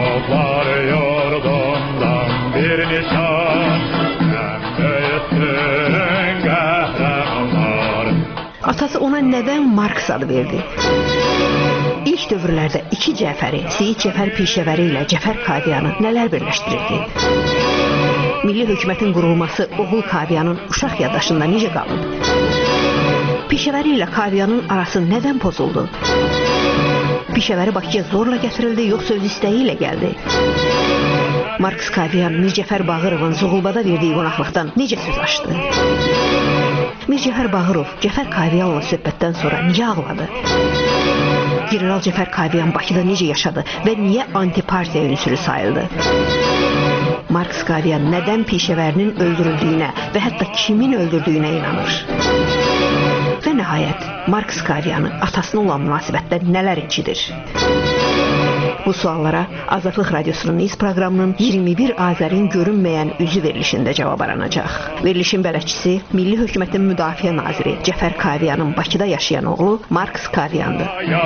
Atası ona nədən Marks adı verdi? İlk dövrlərdə iki Cəfəri, Seyid Cəfər Pişəvəri ilə Cəfər Kaviyanı nələr birləşdirirdi? Milli hökumətin qurulması oğul Kaviyanın uşaq yaddaşında necə qalıb? Pişəvəri ilə Kaviyanın arası nədən pozuldu? Pişəvəri Bakıya zorla gətirildi, yoxsa öz istəyi ilə gəldi? Marks Kaviyan Mircəfər Bağırovun Zoğulbada verdiyi qonaqlıqdan necə söz açdı? Mircəfər Bağırov Cəfər Kaviyanla söhbətdən sonra niyə ağladı? General Cəfər Kaviyan Bakıda necə yaşadı və niyə antipartiya ünsürü sayıldı? Marks Kaviyan nədən Pişəvərinin öldürüldüyünə və hətta kimin öldürdüyünə inanır? Və nəhayət, Marks Kaviyanı atasına olan münasibətdə nələr incidir? Bu suallara Azadlıq Radiosunun News proqramının 21 Azərin görünməyən üzü verilişində cavab aranacaq. Verilişin bələdçisi Milli Hökumətin Müdafiə Naziri Cəfər Kaviyanın Bakıda yaşayan oğlu Marks Kaviyandır.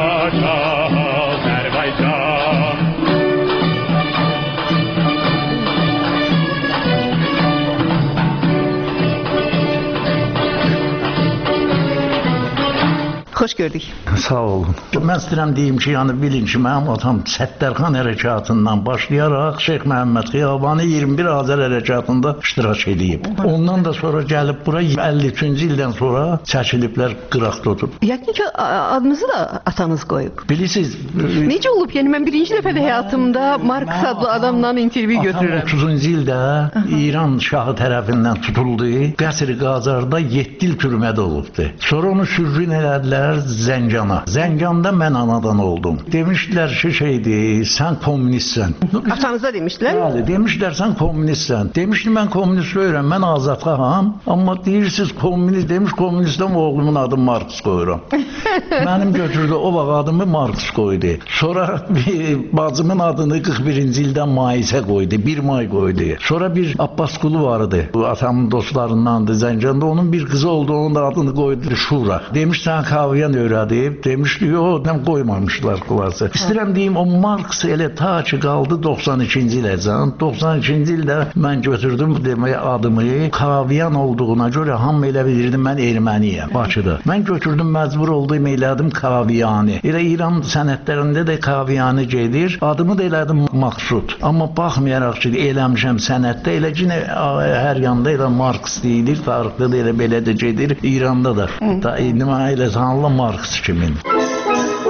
Xoş gördük. Sağ olun. Mən istəyirəm deyim ki, yəni bilin ki, mənim atam Səttərxan hərəkatından başlayaraq Şeyx Məhəmməd Xiyabani 21 Azər hərəkatında iştirak edib. Ondan da sonra gəlib bura 53-cü ildən sonra çəkiliblər qıraqda oturub. Yəqin ki, adınızı da atanız qoyub. Bilirsiniz. Necə olub? Yəni mən birinci dəfə də həyatımda Marks adlı adamla intervyu götürürəm. Atam 30-cu ildə İran şahı tərəfindən tutuldu. Qəsr-i Qacarda 7 il türmədə olubdu. Sonra onu sürgün elədilər Zəncana. Zəncanda mən anadan oldum. Demişdilər ki, sən kommunistsən. Atanıza demişdilər? Bəli, demişdilər sən kommunistsən. Demişdim mən kommunist deyirəm, mən azadxaham. Amma deyirsiniz kommunist, demiş kommunistəm oğlumun adı Marks qoyuram. Mənim götürdü o vaxt adımı Marks qoydu. Sonra bacımın adını 41-ci ildən Maisə qoydu, 1 may qoydu. Sonra bir Abbas qulu vardı. Bu atamın dostlarındandı Zəncanda. Onun bir qızı oldu, onun da adını qoydu Şura. Demiş sən Kaviyan öyrədib, demişdi, nem qoymamışlar qulası. İstəyirəm deyim, o Marks elə ta ki qaldı 92-ci iləcən. 92-ci ildə mən götürdüm deməyə adımı Kaviyan olduğuna görə hamı elə bilirdim mən erməniyəm Bakıda. Mən götürdüm, məcbur oldum, elədim Kaviyani. Elə İran sənətlərində də Kaviyani gedir. Adımı da elədim Maqsud. Amma baxmayaraq ki, eləmişəm sənətdə, elə ki, hər yanda elə Marks deyilir, tarixdə də elə belə də gedir. İranda da. Da elə sanılan Marks kimin.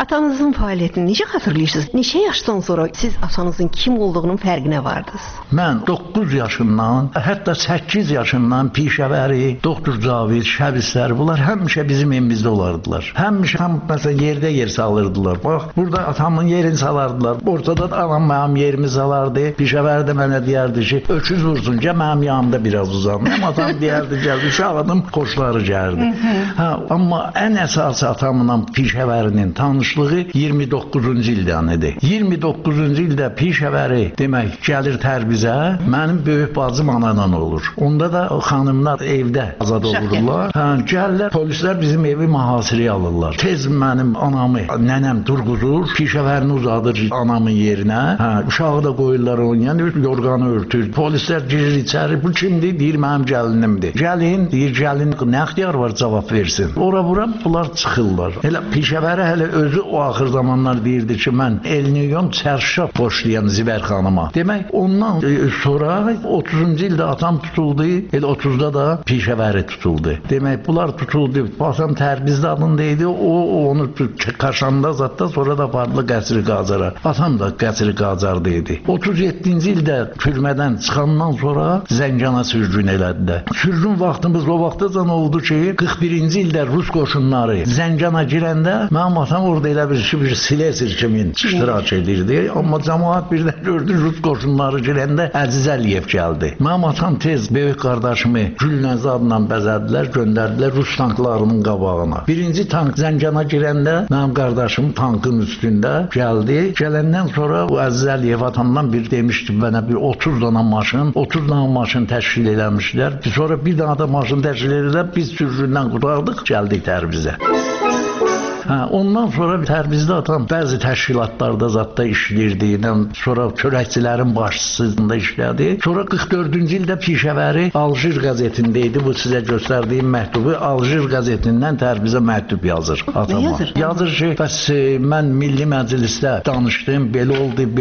Atanızın fəaliyyətini necə xatırlayırsınız? Neçə yaşdan sonra siz atanızın kim olduğunun fərqinə vardınız? Mən 9 yaşından, hətta 8 yaşından pişəvəri, doktor Cavid, şəbislər, bunlar həmişə bizim evimizdə olardılar. Həmişə məsələn yerdə yer salırdılar. Bax, burada atamın yerini salardılar. Ortada da anam mənim yerimi salardı. Pişəvəri də mənə deyərdi ki, öküz vursun ki, mənim yanımda biraz uzanım. Atam deyərdi, gəldi, uşağıdım, xoşları gəldi. Amma ən əsası atamla pişəvərinin tanışlığı 29-cu ildən idi. 29-cu ildə pişəvəri demək gəlir Tərbizə, mənim böyük bacım anadan olur. Onda da xanımlar evdə azad olurlar. Gəlirlər, polislər bizim evi mühasirəyə alırlar. Tez mənim anamı, nənəm durğuzur, pişəvərini uzadır anamın yerinə. Uşağı da qoyurlar oynayan, yorganı örtür. Polislər girir içəri, bu kimdir? Deyir, mənim gəlinimdir. Gəlin, deyir, gəlin nə ixtiyar var cavab versin. Ora-bura bunlar çıxırlar. Elə pişəvəri hələ özü o axır zamanlar deyirdi ki, mən elini yom çərşaf boşlayan Zibər xanıma. Demək, ondan sonra 30-cu ildə atam tutuldu, elə 30-da da pişəvəri tutuldu. Demək, bunlar tutuldu. Atam Tərbizdə adındaydı, o onu Kaşanda zatda, sonra da apardı Qəsri Qacara. Atam da Qəsri Qacar'daydı. 37-ci ildə türmədən çıxandan sonra Zəngana sürgün elədilər. Sürgün vaxtımız o vaxtacan oldu ki, 41-ci ildə Rus qoşunları Zəngana girəndə mənim atam orada elə bir Silesir kimin iştirak edirdi. Amma cəmaət birdən gördü Rus qoşunları girəndə Əziz Əliyev gəldi. Mənim atam tez böyük qardaşımı Gülnəz adla bəzədilər, göndərdilər Rus tanklarının qabağına. Birinci tank Zəngana girəndə mənim qardaşım tankın üstündə gəldi. Gələndən sonra o Əziz Əliyev atamdan bir demişdi mənə bir 30 dana maşın təşkil eləmişlər. Sonra bir dana da maşın təşkil edilər. Biz sürgündən qurtardıq, gəldik Tərbizə. Ondan sonra Tərbizdə atam bəzi təşkilatlarda zatda işləyirdi. Sonra çörəkçilərin başçısında işlədi. Sonra 44-cü ildə pişəvəri Alжир qəzetində idi. Bu sizə göstərdiyim məktubu Alжир qəzetindən Tərbizə məktub yazır atama. Yazır ki, bəs mən Milli Məclisdə danışdım, belə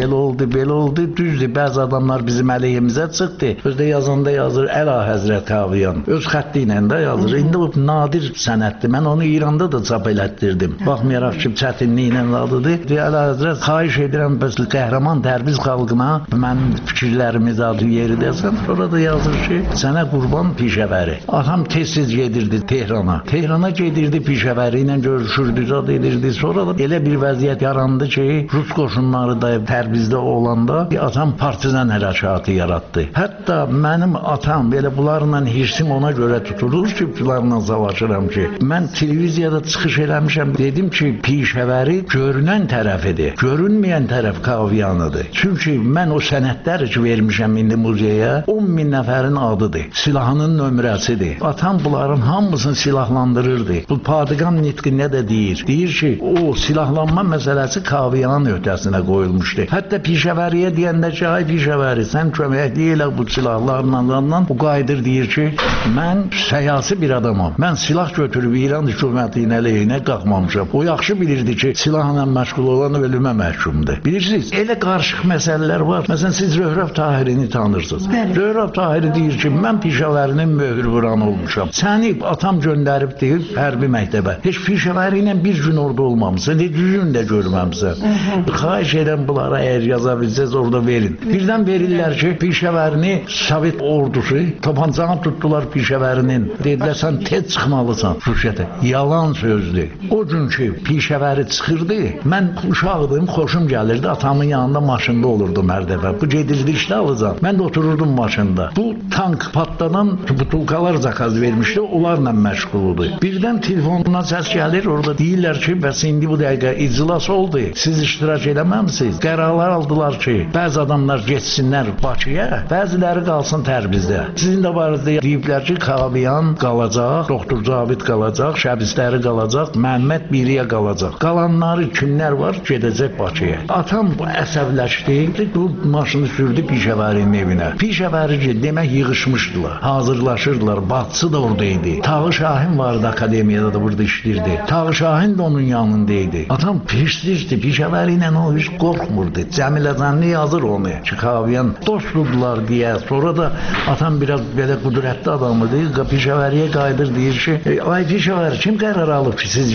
oldu. Düzdür, bəzi adamlar bizim əleyhimizə çıxdı. Özdə yazanda yazır Əla Həzrət Kaviyan. Öz xətti ilə də yazır. İndi bu nadir sənətdir. Mən onu İranda da çap elətdirdim. Baxmayaraq ki, çətinliklə adıdır. Əla Həzrət, xahiş edirəm, bəs qəhrəman Tərbiz xalqına mənim fikirlərimiz adı yeri desən. Sonra da yazır ki, sənə qurban pişəvəri. Atam tez-tez gedirdi Tehrana. Tehrana gedirdi pişəvəri ilə görüşürdü, zad edirdi. Sonra da elə bir vəziyyət yarandı ki, Rus qoşunları da Tərbizdə olanda atam partizan hərəkatı yaratdı. Hətta mənim atam belə bunlarla hirsim ona görə tutulur ki, bunlarla savaşıram ki, mən televiziyada çıxış eləmişəm. Dedim ki, pişəvəri görünən tərəfidir. Görünməyən tərəf Kaviyanıdır. Çünki mən o sənədləri ki vermişəm indi muzeyə 10.000 nəfərin adıdır. Silahının nömrəsidir. Atam bunların hamısını silahlandırırdı. Bu Padiqan nitqində də deyir. Deyir ki, o silahlanma məsələsi Kaviyanın öhdəsinə qoyulmuşdu. Hətta pişəvəriyə deyəndə ki, ay pişəvəri, sən köməkli elə bu silahlarla o qayıdır deyir ki, mən səyasi bir adamam. Mən silah götürüb İran hökumətinin əleyhinə qalxmamışam. O yaxşı bilirdi ki, silahla məşğul olan ölümə məhkumdur. Bilirsiniz, elə qarışıq məsələlər var. Məsələn, siz Röhrəv Tahirini tanırsınız. Röhrəv Tahiri deyir ki, mən pişəvərinin möhür vuran olmuşam. Səni atam göndərib deyir hərbi məktəbə. Heç pişəvəri ilə bir gün orada olmamısan, heç gün də görməmsən. Xahiş edən bunlara əgər yaza bilsəz orada verin. Birdən verirlər ki, pişəvərini Sovet ordusu tapancanı tutdular pişəvərinin. Dedilər, sən tez çıxmalısan Rusiyada. Yalan sözdür. O gün ki, pişəvəri çıxırdı, mən uşaqdım, xoşum gəlirdi, atamın yanında maşında olurdum hər dəfə. Bu gedirdi işlə alacaq. Mən də otururdum maşında. Bu tank patladan butulkalar zakaz vermişdi, onlarla məşğuldur. Birdən telefonuna səs gəlir, orada deyirlər ki, bəs indi bu dəqiqə iclas oldu, siz iştirak eləməmsiniz. Qərarlar aldılar ki, bəzi adamlar getsinlər Bakıya, bəziləri qalsın Tərbizdə. Sizin də barədə deyiblər ki, Kaviyan qalacaq, doktor Cavid qalacaq, şəbisləri qalacaq, Məhəmməd Biriyə qalacaq. Qalanları kimlər var? Gedəcək Bakıya. Atam əsəbləşdi, bu maşını sürdü pişəvərinin evinə. Pişəvəri demək yığışmışdılar, hazırlaşırdılar, bacısı da oradaydı. Tağı Şahin vardı akademiyada da burada işlirdi. Tağı Şahin də onun yanındaydı. Atam pirsizdi, pişəvəri ilə o hiç qorxmurdu. Cəmilə Zanli yazır onu. Kaviyan dostdular deyə. Sonra da atam biraz belə qudrətli adamıdır. Pişəvəriyə qayıdır deyir ki, ay pişəvəri kim qərar alıb ki siz gedirsiniz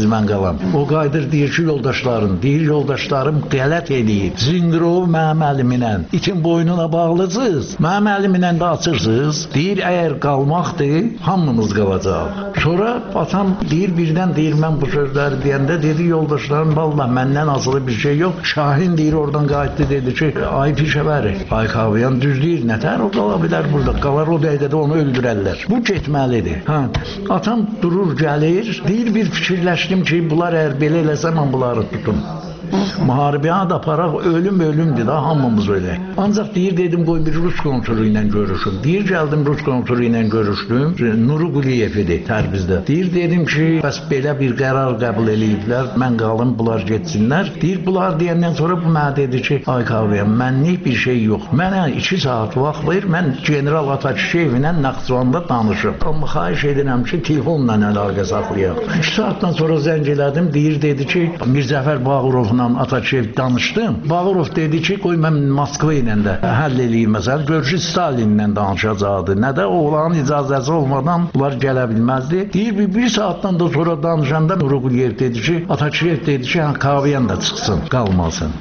mən qalam. O qayıdır deyir ki, yoldaşlarım qələt eləyib. Zınqırov mənim əlimlə itin boynuna bağlısınız. Mənim əlimlə də açırsınız. Deyir, əgər qalmaqdır, hamımız qalacaq. Sonra atam deyir, birdən deyir, mən bu sözləri deyəndə dedi, yoldaşlarım, vallahi məndən asılı bir şey yox. Şahin deyir, oradan qayıtdı, dedi ki, ay pişəvəri, ay Kaviyan düz deyir, nətər o qala bilər burada. Qalar o dəqiqədə onu öldürərlər. Bu getməlidir. Atam durur, gəlir, deyir, bir fikirləşdim ki, bunlar əgər belə eləsə, mən bunları tutum. Müharibəyə də aparaq, ölümdür da, hamımız ölək. Ancaq deyir, dedim, qoy bir Rus konsulu ilə görüşüm. Deyir, gəldim Rus konsulu ilə görüşdüm. Nuri Quliyev idi Tərbizdə. Deyir, dedim ki, bəs belə bir qərar qəbul eləyiblər, mən qalım, bunlar getsinlər. Deyir, bunlar deyəndən sonra bu mənə dedi ki, ay Kaviyan, mənlik bir şey yox. Mənə 2 saat vaxt verir, mən General Atakişiyevlə Naxçıvanda danışım. Amma xahiş edirəm ki, telefonla əlaqə saxlayaq. 2 saatdan sonra zəng elədim, deyir, dedi ki, Mirzəfər Bağırovla Atakişiyev danışdım. Bağırov dedi ki, qoy mən Moskva ilə də həll eləyim məsələ. Görüşü Stalinlə danışacaqdı. Nə də oğlanın icazəsi olmadan bunlar gələ bilməzdi. Deyir, bir saatdan da sonra danışanda Nuri Quliyev dedi ki, Atakişiyev dedi ki, Kaviyan da çıxsın, qalmasın.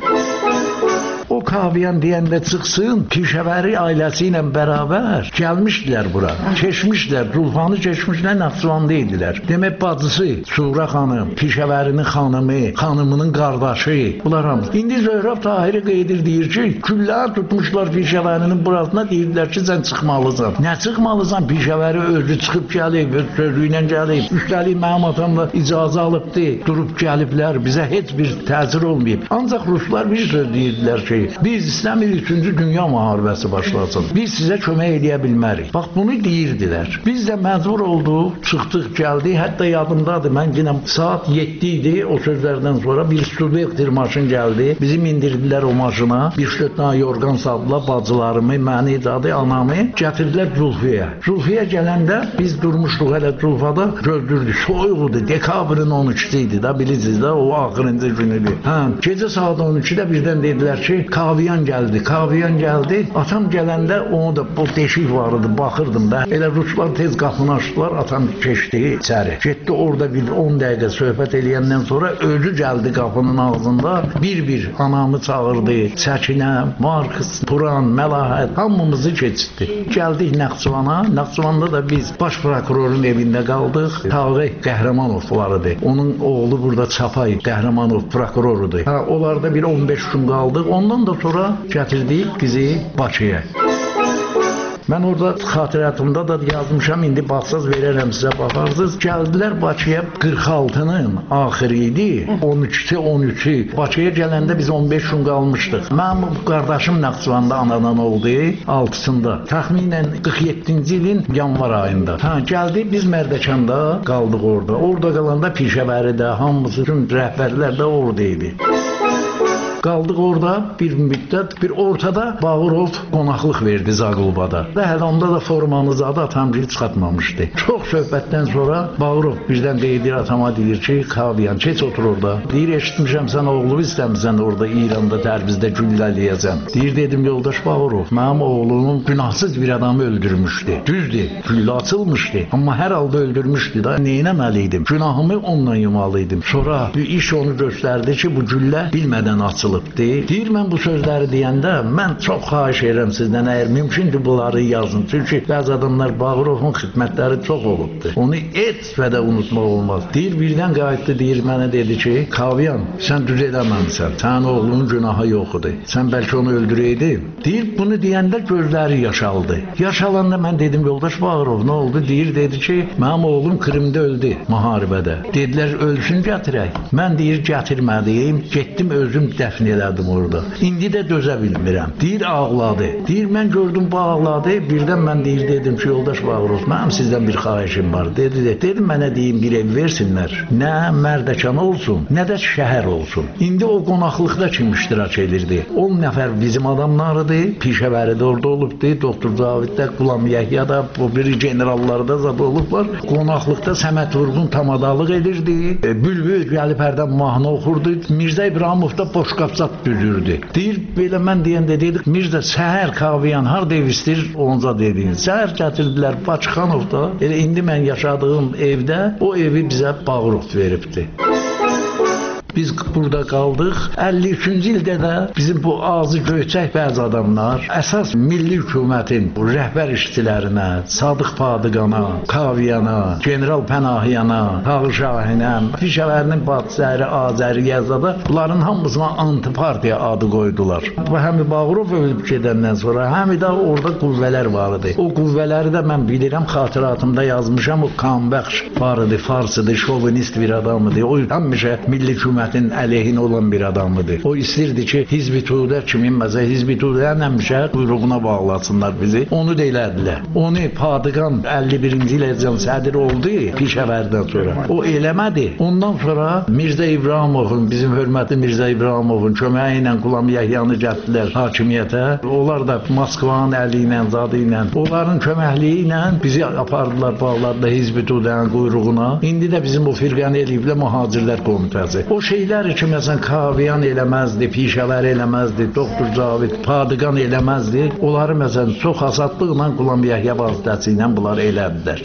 O Kaviyan deyəndə çıxsın, Pişəvəri ailəsi ilə bərabər gəlmişdilər bura. Keçmişdilər, Zulfanı keçmişlər, Naxçıvanda idilər. Demək, bacısı Sura xanım, Pişəvərinin xanımının qardaşı, bunlar hamısı. İndi Zöhrəb Tahiri qeydir, deyir ki, küllər tutmuşlar Pişəvərinin burasına, deyirlər ki, sən çıxmalısan. Nə çıxmalısan? Pişəvəri özü çıxıb gəlib, öz sözü ilə gəlib. Üstəlik mənim atamla icazə alıbdı, durub gəliblər, bizə heç bir təsir olmayıb. Ancaq Ruslar bir söz deyirdilər ki, biz istəmirik 3-cü dünya müharibəsi başlasın. Biz sizə kömək edə bilmərik. Bax, bunu deyirdilər. Biz də məcbur olduq, çıxdıq, gəldik. Hətta yadımdadır, mən yenə saat 7 idi, o sözlərdən sonra bir studentdir maşın gəldi. Bizi mindirdilər o maşına. Bir şötna yorgan saldılar, bacılarımı, məni, dadı, anamı gətirdilər Zulfiyə. Zulfiyə gələndə biz durmuşduq hələ Zulfada, gördürdük. Soyuqdur, dekabrın 13-cü idi da, bilirsiniz də, o axırıncı günüdür. Gecə saat 12-də birdən dedilər ki, Kaviyan gəldi. Atam gələndə onu da bu deşik vardı, baxırdım da. Elə Ruslar tez qapını açdılar, atam keçdi içəri. Getdi orada bir 10 dəqiqə söhbət eləyəndən sonra özü gəldi qapının ağzında. Bir anamı çağırdı. Səkinə, Marks, Turan, Məlahət hamımızı keçdi. Gəldik Naxçıvana. Naxçıvanda da biz baş prokurorun evində qaldıq. Tağay Qəhrəmanov vardı. Onun oğlu burada Çapay Qəhrəmanov prokurorudur. Onlarda bir 15 gün qaldıq. Ondan da sonra gətirdik bizi Bakıya. Mən orada xatirətimdə də yazmışam, indi baxsaz verərəm sizə, baxarsınız. Gəldilər Bakıya 46-nın axırı idi, 13-13-ü. Bakıya gələndə biz 15 gün qalmışdıq. Mənim qardaşım Naxçıvanda anadan oldu, 6-sında. Təxminən 47-ci ilin yanvar ayında. Gəldik, biz Mərdəkanda qaldıq orada. Orada qalanda Pişəvəridə, hamısı, tüm rəhbərlər də orada idi. Qaldıq orada bir müddət, bir ortada Bağırov qonaqlıq verdi Zaqulbada. Hələ onda da formanızı adı atam bir çıxartmamışdı. Çox söhbətdən sonra Bağırov birdən deyir, atama deyir ki, Kaviyan, keç otur orada. Deyir, eşitmişəm sən oğlumu istəmirsən orada İranda, Tərbizdə güllələyəcəm. Deyir, dedim, yoldaş Bağırov, mənim oğlum günahsız bir adamı öldürmüşdü. Düzdür, güllə açılmışdı. Amma hər halda öldürmüşdü da, neynəməliydim? Günahımı onunla yumalıydım. Sonra bir iş onu göstərdi ki, bu güllə bilmədən açılıb. Deyir, mən bu sözləri deyəndə, mən çox xahiş edirəm sizdən, əgər mümkündür bunları yazın. Çünki bəzi adamlar Bağırovun xidmətləri çox olubdur. Onu heç və də unutmaq olmaz. Deyir, birdən qayıtdı, deyir, mənə dedi ki, Kaviyan, sən düz edəməmsən, sənin oğlunun günahı yoxudur. Sən bəlkə onu öldürəydin. Deyir, bunu deyəndə gözləri yaşaldı. Yaşalanda mən dedim, yoldaş Bağırov, nə oldu? Deyir, dedi ki, mənim oğlum Krimdə öldü müharibədə. Dedilər, ölsün gətirək. Mən deyir, gətirmədiyim, getdim özüm dəfn elədim orada. İndi də dözə bilmirəm. Deyir, ağladı. Deyir, mən gördüm bu ağladı. Birdən mən deyir, dedim ki, yoldaş Bağırov, mənim sizdən bir xahişim var. Dedim, mənə deyim, bir ev versinlər. Nə Mərdəkan olsun, nə də şəhər olsun. İndi o qonaqlıqda kim iştirak edirdi? 10 nəfər bizim adamlarıdır. Pişəvəri də orada olubdu. Doktor Caviddə, Qulam Yəhya da, bu biri generalları da zad olublar. Qonaqlıqda Səməd Vurğun tamadalıq edirdi. Bülbül gəlib hərdən mahnı oxurdu. Mirzə İbrahimov da boşqa çap düzürdü. Deyir, belə mən deyəndə dedik, Mirzə səhər Kaviyan harda ev istəyir, onca dedin. Səhər gətirdilər Bakıxanovda. Elə indi mən yaşadığım evdə o evi bizə Bağırov veribdi. Biz burada qaldıq. 53-cü ildə də bizim bu ağzı göyçək bəzi adamlar əsas milli hökumətin rəhbər işçilərinə, Sadıq Padıqana, Kaviyana, General Pənahiyana, Tağır Şahinə, Pişəvərinin Batsəri, Azəri, Yazada bunların hamısına antipartiya adı qoydular. Bu həmi Bağırov ölüb gedəndən sonra həmi də orada qüvvələr var idi. O qüvvələri də mən bilirəm, xatıratımda yazmışam. O Kanbəxş var idi, farsıdır, şovinist bir adamıdır. O həmişə milli hökumətin əleyhinə olan bir adamıdır. O istəyirdi ki, Hizb-i Tudə kimi, məsələn, Hizb-i Tudənin həmişə quyruğuna bağlasınlar bizi. Onu da elədilər. Onu Padıqan 51-ci iləcən sədr oldu Pişəvərdən sonra. O eləmədi. Ondan sonra Mirzə İbrahimovun, bizim hörmətli Mirzə İbrahimovun köməyi ilə Qulam Yəhyanı gətirdilər hakimiyyətə. Onlar da Moskvanın əli ilə, zadı ilə, onların köməkliyi ilə bizi apardılar, bağladılar Hizb-i Tudənin quyruğuna. İndi də bizim o firqəni eləyiblər Mühacirlər Komitəsi. O şeylər ki, məsələn, Kaviyan eləməzdi, Pişəvər eləməzdi, Doktor Cavid Padıqan eləməzdi. Onları, məsələn, çox asadlıqla Qulam Yəhya vasitəsilə bunlar elədilər.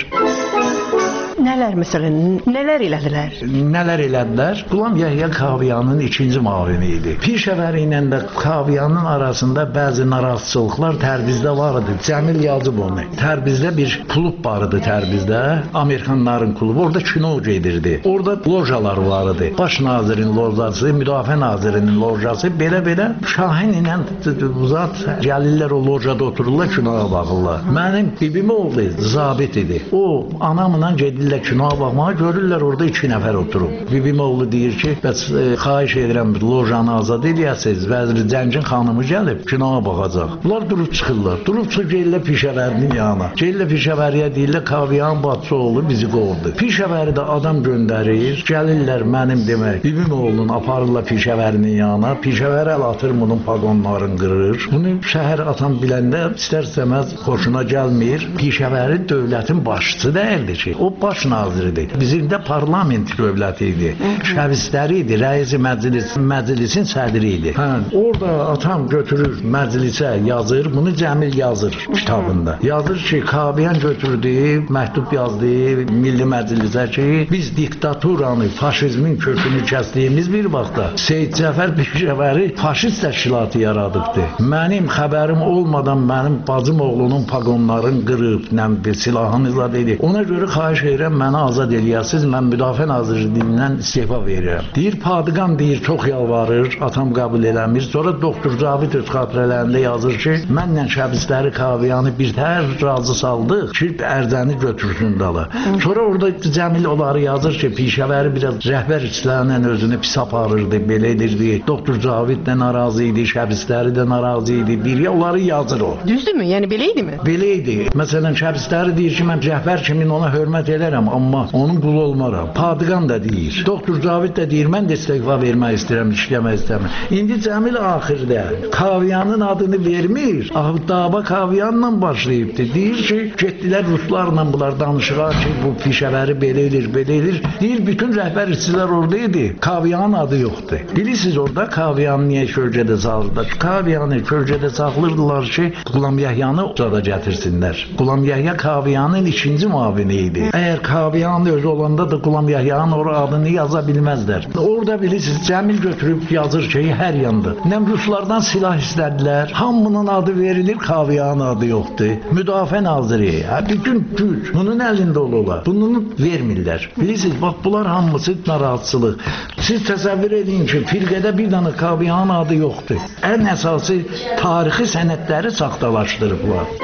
Nələr məsələn, nələr elədilər? Nələr elədilər? Qulam Yəhya Kaviyanın ikinci müavini idi. Pişəvər ilə də Kaviyanın arasında bəzi narazıçılıqlar Tərbizdə var idi. Cəmil yazıb onu. Tərbizdə bir klub var idi Tərbizdə. Amerikanların klubu. Orada kino gedirdi. Orada lojalar var idi. Baş nazirin lojası, Müdafiə nazirinin lojası. Belə-belə Şahin ilə uzat gəlirlər o lojada otururlar, kinoya baxırlar. Mənim bibim oldu, zabit idi. O anamla gedirlər kinoya baxmağa, görürlər orada 2 nəfər oturub. Bibim oğlu deyir ki, bəs xahiş edirəm lojanı azad edəsiniz, vəzir Zəncin xanımı gəlib kinoya baxacaq. Bunlar durub çıxırlar. Durub çıxıb gəlirlər Pişəvərinin yanına. Gəlirlər Pişəvəriyə deyirlər, Kaviyan Batçıoğlu bizi qovdu. Pişəvəridə adam göndərir, gəlirlər mənim demək, bibim oğlunu aparırlar Pişəvərinin yanına. Pişəvər əl atır, bunun pagonlarını qırır. Bunu şəhər atan biləndə istər-istəməz xoşuna gəlmir. Pişəvəri dövlətin başçısı deyildi ki, o baş naziridir. Bizim də parlament dövləti idi. Şəvistləri idi, rəisi məclisin sədri idi. Orada atam götürür məclisə yazır, bunu Cəmil yazır kitabında. Yazır ki, Kaviyan götürdü, məktub yazdı Milli Məclisə ki, biz diktaturanı, faşizmin kökünü kəsdiyimiz bir vaxtda Seyid Cəfər Pişəvəri faşist təşkilatı yaradıbdı. Mənim xəbərim olmadan mənim bacım oğlunun pagonlarını qırıb, bir silahınızla dedi. Ona görə xahiş edirəm, məni azad eləyəsiniz, mən Müdafiə Nazirliyindən istifa verirəm. Deyir, Padıqan deyir, çox yalvarır, atam qəbul eləmir. Sonra Doktor Cavid öz xatirələrində yazır ki, mənlə şəbistləri Kaviyanı bir tər razı saldıq ki, Ərzəni götürsün dala. Sonra orada Cəmil onları yazır ki, Pişəvəri biraz rəhbər işçilərlə özünü pis aparırdı, belə edirdi. Doktor Cavid də narazı idi, şəbistləri də narazı idi. Bir onları yazır o. Düzdürmü? Yəni belə idimi? Belə idi. Məsələn, şəbistləri deyir ki, mən Cəfər kimin ona hörmət elərəm, amma onun qulu olmaram. Padıqan da deyir. Doktor Cavid də deyir, mən də istifa vermək istəyirəm, işləmək istəmirəm. İndi Cəmil axırda Kaviyanın adını vermir. Dava Kaviyanla başlayıbdı. Deyir ki, getdilər ruslarla bunlar danışıqlar ki, bu Pişəvəri belə edir, belə edir. Deyir, bütün rəhbər işçilər orada idi. Kaviyanın adı yoxdur. Bilirsiniz orada Kaviyanı niyə kölgədə salırlar? Kaviyanı kölgədə saxlayırdılar ki, Qulam Yəhyanı orada gətirsinlər. Qulam Yəhya Kaviyanın ikinci müavini idi. Əgər Kaviyanın özü olanda da Qulam Yəhyanın adını yaza bilməzlər. Orada bilirsiniz, Cəmil götürüb yazır ki, hər yanda. Nəm ruslardan silah istədilər, hamının adı verilir, Kaviyanın adı yoxdur. Müdafiə naziri, bütün güc bunun əlində olurlar. Bunu vermirlər. Bilirsiniz, bax, bunlar hamısı narazıçılıq. Siz təsəvvür edin ki, firqədə bir dənə Kaviyanın adı yoxdur. Ən əsası tarixi sənədləri saxtalaşdırıblar.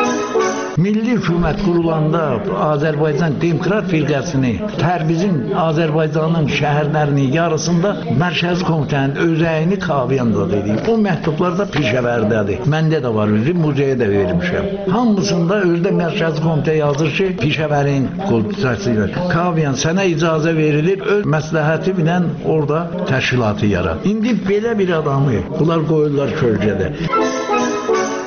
Milli hökumət qurulanda Azərbaycan Demokrat firqəsini Tərbizin Azərbaycanın şəhərlərinin yarısında Mərkəzi Komitənin özəyini Kaviyan da dedi. O məktublar da Pişəvərdədir. Məndə də var, muzeyə də vermişəm. Hamısında özdə Mərkəzi Komitə yazır ki, Pişəvərin komitəsi ilə Kaviyan sənə icazə verilir, öz məsləhəti ilə orada təşkilatı yarat. İndi belə bir adamı bunlar qoyurlar kölgədə.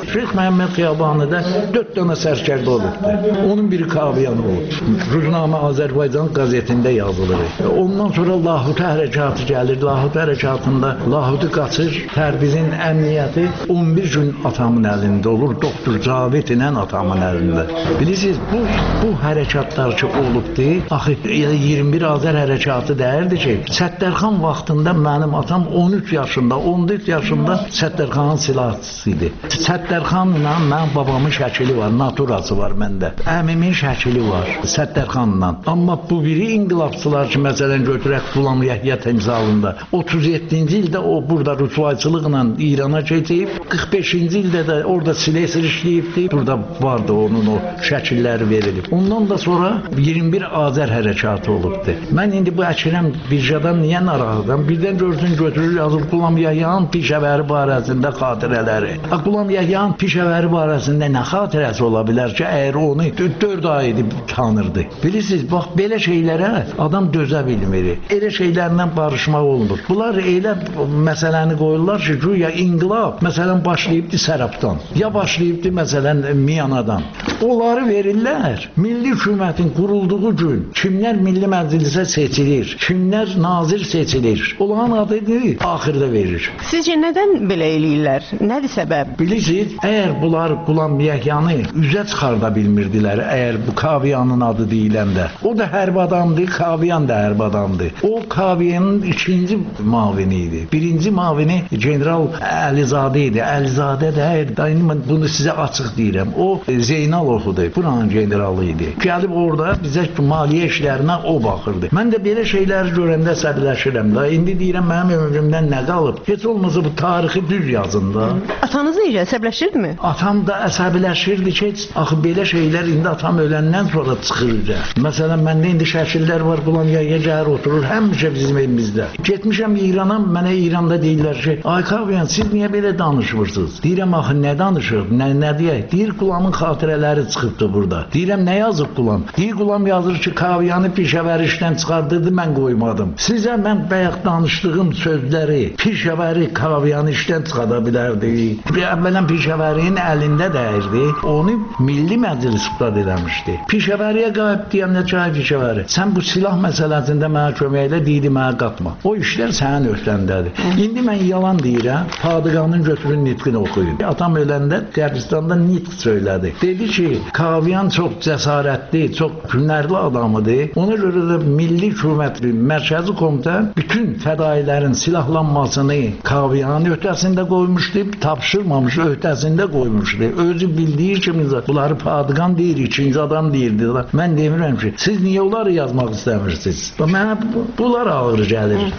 Şeyx Məhəmməd Xiyabanıda 4 dənə sərkərdə olubdu. Onun biri Kaviyan olub. Ruznamə Azərbaycan qəzetində yazılır. Ondan sonra Lahut hərəkatı gəlir. Lahut hərəkatında Lahutu qaçır. Tərbizin əmniyyəti 11 gün atamın əlində olur. Doktor Cavid ilə atamın əlində. Bilirsiniz, bu hərəkatlar ki olubdu. Axı 21 Azər hərəkatı deyirdi ki, Səttərxan vaxtında mənim atam 13 yaşında, 14 yaşında Səttərxanın silahçısı idi. Səttərxanla mənim babamın şəkili var, naturası var məndə. Əmimin şəkili var Səttərxanla. Amma bu biri inqilabçılar ki, məsələn götürək Qulam Yəhya timsalında 37-ci ildə o burada rüsvayçılıqla İrana keçib, 45-ci ildə də orada Silesir işləyibdi. Burada vardı onun o şəkilləri verilib. Ondan da sonra 21 Azər hərəkatı olubdu. Mən indi bu Əkirəm Birjadan niyə narahatam? Birdən görsün götürür yazır Qulam Yəhyanın pişəvəri barəsində xatirələri. Qulam Yəhyanın pişəvəri barəsində nə xatirəsi ola bilər ki, əgər onu 4 ay edib tanırdı. Bilirsiniz, bax belə şeylərə adam dözə bilmir. Elə şeylərlə barışmaq olmur. Bunlar elə məsələni qoyurlar ki, güya inqilab məsələn başlayıbdı Sərabdan, ya başlayıbdı məsələn Miyanadan. Onları verirlər. Milli hökumətin qurulduğu gün kimlər Milli Məclisə seçilir, kimlər nazir seçilir. Onların adını axırda verir. Sizcə nədən belə eləyirlər? Nədir səbəb? Bilirsiniz, əgər bunlar Qulam Yəhyanı üzə çıxarda bilmirdilər, əgər bu Kaviyanın adı deyiləndə. O da hərb adamdır, Kaviyan da hərb adamdır. O Kaviyanın ikinci mavini idi. Birinci mavini General Əlizadə idi. Əlizadə də, bunu sizə açıq deyirəm. O Zeynalovudur, buranın generalı idi. Gəlib orada bizə maliyyə işlərinə o baxırdı. Mən də belə şeyləri görəndə əsəbləşirəm da. İndi deyirəm, mənim ömrümdən nə qalıb? Heç olmasa bu tarixi düz yazın da. Atanız necə əsəbləşirdimi? Atam da əsəbləşirdi ki, axı belə şeylər indi atam öləndən sonra çıxır. Məsələn, məndə indi şəkillər var, Qulam Yəhya gəlir oturur, həmişə bizim evimizdə. Getmişəm İrana, mənə İranda deyirlər ki, ay Kaviyan, siz niyə belə danışmırsınız? Deyirəm, axı nə danışır? Nə deyək? Deyir, Qulamın xatirələri çıxıbdı burada. Deyirəm, nə yazıb Qulam? Deyir, Qulam yazır ki, Kaviyanı pişəvəri işdən çıxardırdı, mən qoymadım. Sizə mən bayaq danışdığım sözləri, pişəvəri Kaviyanı işdən çıxarda bilərdi. Əvvələn pişəvərin əlində dəyirdi, onu Milli Məclis iqtidar eləmişdi. Pişəvəriyə qayıb deyəndə çay pişəvəri, sən bu silah məsələsində mənə köməklə deyildi, mənə qatma. O işlər sənin öhdəndədir. İndi mən yalan deyirəm, Padıqanın götürün nitqini oxuyun. Atam öləndə Qəbristanda nitq söylədi. Dedi ki, Kaviyan çox cəsarətli, çox hünərli adamıdır. Ona görə də Milli Hökumət Mərkəzi Komitə bütün fədailərin silahlanmasını Kaviyanın öhdəsində qoymuşdu, tapşırmamış öhdəsində qoymuşdu. Özü bildiyi kimi bunları Padıqan deyir, ikinci adam deyirdi. Mən demirəm ki, siz niyə onları yazmaq istəmirsiniz? Mənə bunlar ağır gəlir.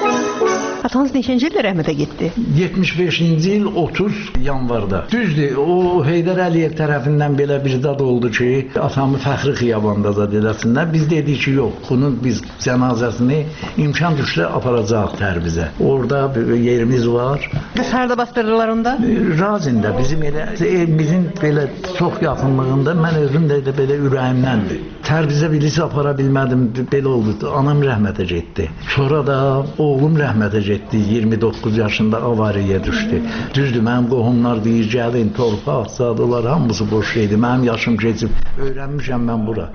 Atanız neçənci ildə rəhmətə getdi? 75-ci il 30 yanvarda. Düzdür, o Heydər Əliyev tərəfindən belə bir dad oldu ki, atamı Fəxri Xiyabanda zad eləsinlər. Biz dedik ki, yox, bunun biz cənazəsini imkan düşsə aparacaq Tərbizə. Orada yerimiz var. Bəs harda bastırırlar onda? Razində, bizim evimizin belə çox yaxınlığında, mən özüm də belə ürəyimdəndir. Tərbizə bilisi apara bilmədim, belə oldu. Anam rəhmətə getdi. Sonra da oğlum rəhmətə getdi. 29 yaşında avariyə düşdü. Düzdür, mənim qohumlar deyir, gəlin, torpaq, sadılar, hamısı boş şeydir. Mənim yaşım keçib, öyrənmişəm mən bura.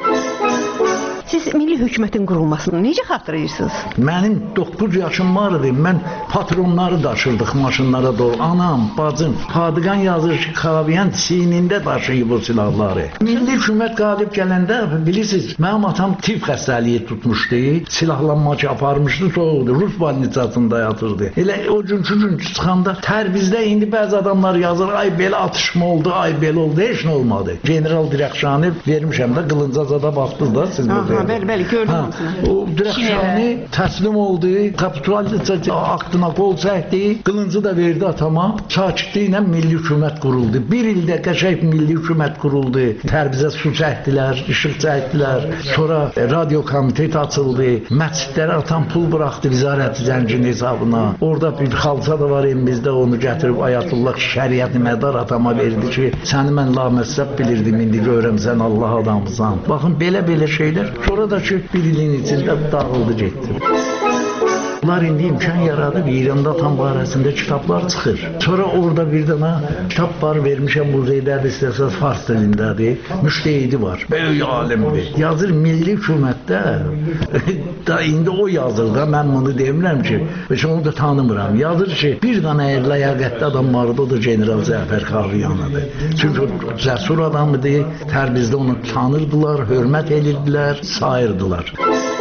Siz milli hökumətin qurulmasını necə xatırlayırsınız? Mənim 9 yaşım var idi. Mən patronları daşırdıq maşınlara doğru. Anam, bacım, Padıqan yazır ki, Kaviyan çiynində daşıyıb o silahları. Milli hökumət qalib gələndə, bilirsiniz, mənim atam tif xəstəliyi tutmuşdu. Silahlanma ki, aparmışdı, soğuqdu. Rus balnisasında yatırdı. Elə o günkü gün çıxanda Tərbizdə indi bəzi adamlar yazır, ay belə atışma oldu, ay belə oldu, heç nə olmadı. General Dirəxşanı vermişəm də, Qılıncazada baxdınız da siz burada. Bəli, gördüm hamısını. O Dirəxşani təslim oldu, kapitulyasiya aktına qol çəkdi, qılıncı da verdi atama. Sakitliklə milli hökumət quruldu. Bir ildə qəşəng milli hökumət quruldu. Tərbizə su çəkdilər, işıq çəkdilər. Sonra radio komiteti açıldı. Məscidlərə atam pul buraxdı vizarəti zəncinin hesabına. Orada bir xalça da var elimizdə, onu gətirib Ayətullah Şəriət Mədar atama verdi ki, səni mən laməssəb bilirdim, indi görürəm sən Allah adamısan. Baxın, belə şeylər. Sonra da ki, bir ilin içində dağıldı, getdi. Bunlar indi imkan yaradıb İranda tam barəsində kitablar çıxır. Sonra orada bir dənə kitab var, vermişəm muzeylərdə, istəsəz fars dilindədir. Müştehidi var, böyük alimdir. Yazır milli hökumətdə, da indi o yazır da, mən bunu demirəm ki, heç onu da tanımıram. Yazır ki, bir dənə ləyaqətli adam vardı, o da General Cəfər Kaviyanıdır. Çünki cəsur adamıdır, Tərbizdə onu tanırdılar, hörmət edirdilər, sayırdılar.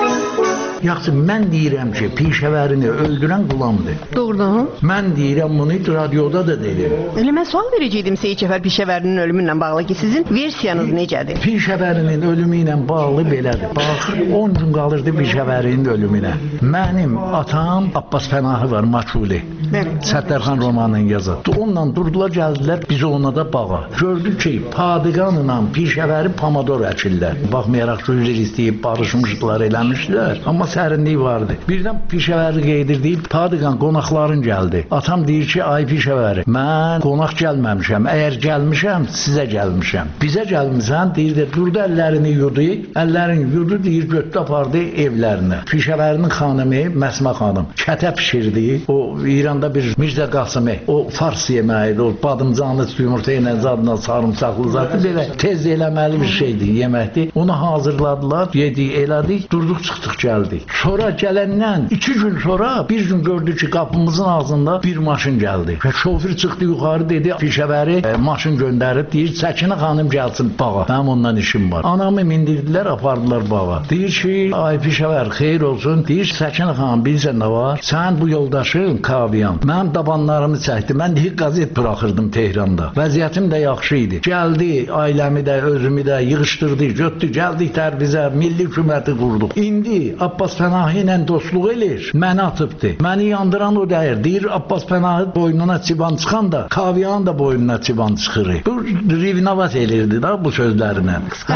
Yaxşı, mən deyirəm ki, pişəvərini öldürən Qulamdır. Doğrudan? Mən deyirəm bunu radioda da dedim. Elə mən sual verəcəydim Seyid Cəfər Pişəvərinin ölümü ilə bağlı ki, sizin versiyanız necədir? Pişəvərinin ölümü ilə bağlı belədir. Bax, 10 gün qalırdı Pişəvərinin ölümünə. Mənim atam Abbas Pənahi var, Maçuli. Səttarxan romanını yazır. Onunla durdular, gəldilər, biz ona da bağa. Gördük ki, Padiqanla Pişəvəri Pamador əkirlər. Baxmayaraq ki, üzr istəyib, barışmışdılar, eləmişdilər. Amma sərinlik vardı. Birdən Pişəvəri qeydir deyib, Padiqan qonaqların gəldi. Atam deyir ki, ay Pişəvəri, mən qonaq gəlməmişəm. Əgər gəlmişəm, sizə gəlmişəm. Bizə gəlmişəm, deyir də, durdu əllərini yudu. Əllərini yudu, deyir, götdü apardı evlərinə. Pişəvərinin xanımı, Məsmə xanım, kətə pişirdi. O İranda bir Mirzə Qasımı, o fars yeməyidir. O badımcanlı yumurta ilə zadla sarımsaqlı zadı. Belə tez eləməli bir şeydir, yeməkdir. Onu hazırladılar, yedik, elədik, durduq, çıxdıq, gəldik. Sonra gələndən 2 gün sonra bir gün gördük ki, qapımızın ağzında bir maşın gəldi. Və şoför çıxdı yuxarı, dedi, Pişəvəri maşın göndərib, deyir, Səkinə xanım gəlsin bağa. Mənim ondan işim var. Anamı mindirdilər, apardılar bağa. Deyir ki, ay Pişəvər, xeyir olsun. Deyir, Səkinə xanım, bilirsən nə var? Sən bu yoldaşın Kaviyan. Mənim dabanlarımı çəkdi. Mən deyir, qazet buraxırdım Tehranda. Vəziyyətim də yaxşı idi. Gəldi, ailəmi də, özümü də yığışdırdı, götdü, gəldik Tərbizə, milli hökuməti qurduq. İndi Abbas Pənahi ilə dostluq elir, məni atıbdı. Məni yandıran o dəyir. Deyir, Abbas Pənahi boynuna çiban çıxan da, Kaviyan da boynuna çiban çıxırı. Bu rivnavat elirdi da bu sözlərinə.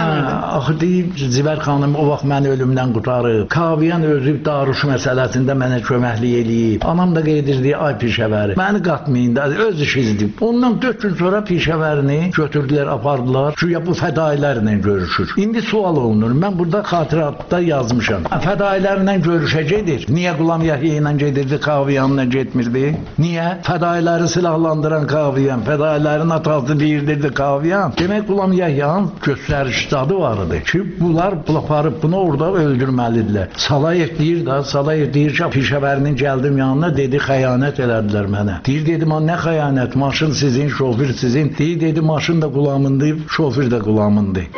Axı deyib, Zivər xanım o vaxt məni ölümdən qutarıb. Kaviyan özü daruş məsələsində mənə köməklik eləyib. Anam da qeydirdi, ay Pişəvəri, məni qatmayın da, öz işizdir. Ondan 4 gün sonra Pişəvərini götürdülər, apardılar. Güya bu fədailərlə görüşür. İndi sual olunur. Mən burada xatirətdə yazmışam. Fədailərlə görüşəcəkdir. Niyə Qulam Yəhya ilə gedirdi, Kaviyanla getmirdi? Niyə? Fədailəri silahlandıran Kaviyan, fədailərin atası deyirdi Kaviyan. Demək Qulam Yəhyanın göstəriş dadı vardı ki, bunlar aparıb bunu orada öldürməlidirlər. Salayev deyir da, Salayev deyir ki, Pişəvərinin gəldim yanına, dedi, xəyanət elədilər mənə. Deyir, dedim, nə xəyanət? Maşın sizin, şoför sizin. Deyir, dedi, maşın da Qulamındır, şoför də Qulamındır.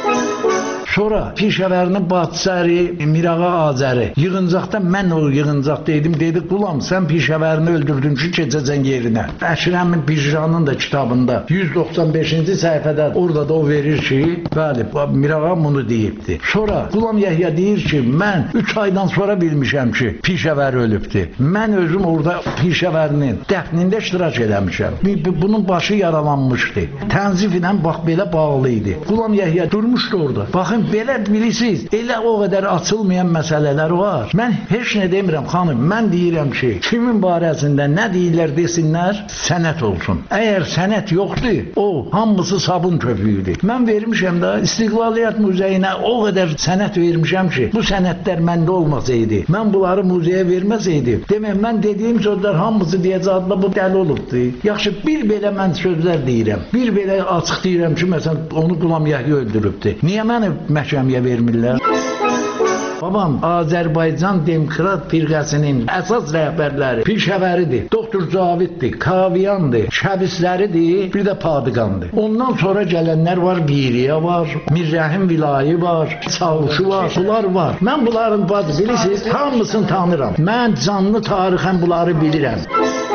Sonra Pişəvərinin bacısı Mirağa Azəri yığıncaqda mən o yığıncaqda idim, dedi, Qulam, sən Pişəvərini öldürdün ki, keçəcən yerinə. Əşrəmin Pişranın da kitabında 195-ci səhifədə orada da o verir ki, bəli, Mirağa bunu deyibdi. Sonra Qulam Yəhya deyir ki, mən 3 aydan sonra bilmişəm ki, Pişəvər ölübdür. Mən özüm orada Pişəvərinin dəfnində iştirak eləmişəm. Bunun başı yaralanmışdı. Tənzif ilə bax belə bağlı idi. Qulam Yəhya durmuşdu orada. Baxın, belə bilirsiniz, elə o qədər açılmayan məsələlər var. Mən heç nə demirəm, xanım, mən deyirəm ki, kimin barəsində nə deyirlər desinlər, sənət olsun. Əgər sənət yoxdur, o, hamısı sabun köpüyüdür. Mən vermişəm də İstiqlaliyyət Muzeyinə o qədər sənət vermişəm ki, bu sənətlər məndə olmasaydı, mən bunları muzeyə verməsəydim, demək, mən dediyim sözlər hamısı deyəcəkdə bu dəli olubdur. Yaxşı, bir belə mən sözlər deyirəm, bir belə açıq deyirəm ki, məsələn, onu Qulam Yəhya öldürübdür. Niyə məni məhkəməyə vermirlər? Babam Azərbaycan Demokrat Firqəsinin əsas rəhbərləri Pişəvəridir, Doktor Caviddir, Kaviyandır, Şəbisləridir, bir də Padiqandır. Ondan sonra gələnlər var, Biriyə var, Mirrəhim Vilayı var, Çavuşu var, bunlar var. Mən bunların bazı bilirsiniz, hamısını tanıram. Mən canlı tarixən bunları bilirəm.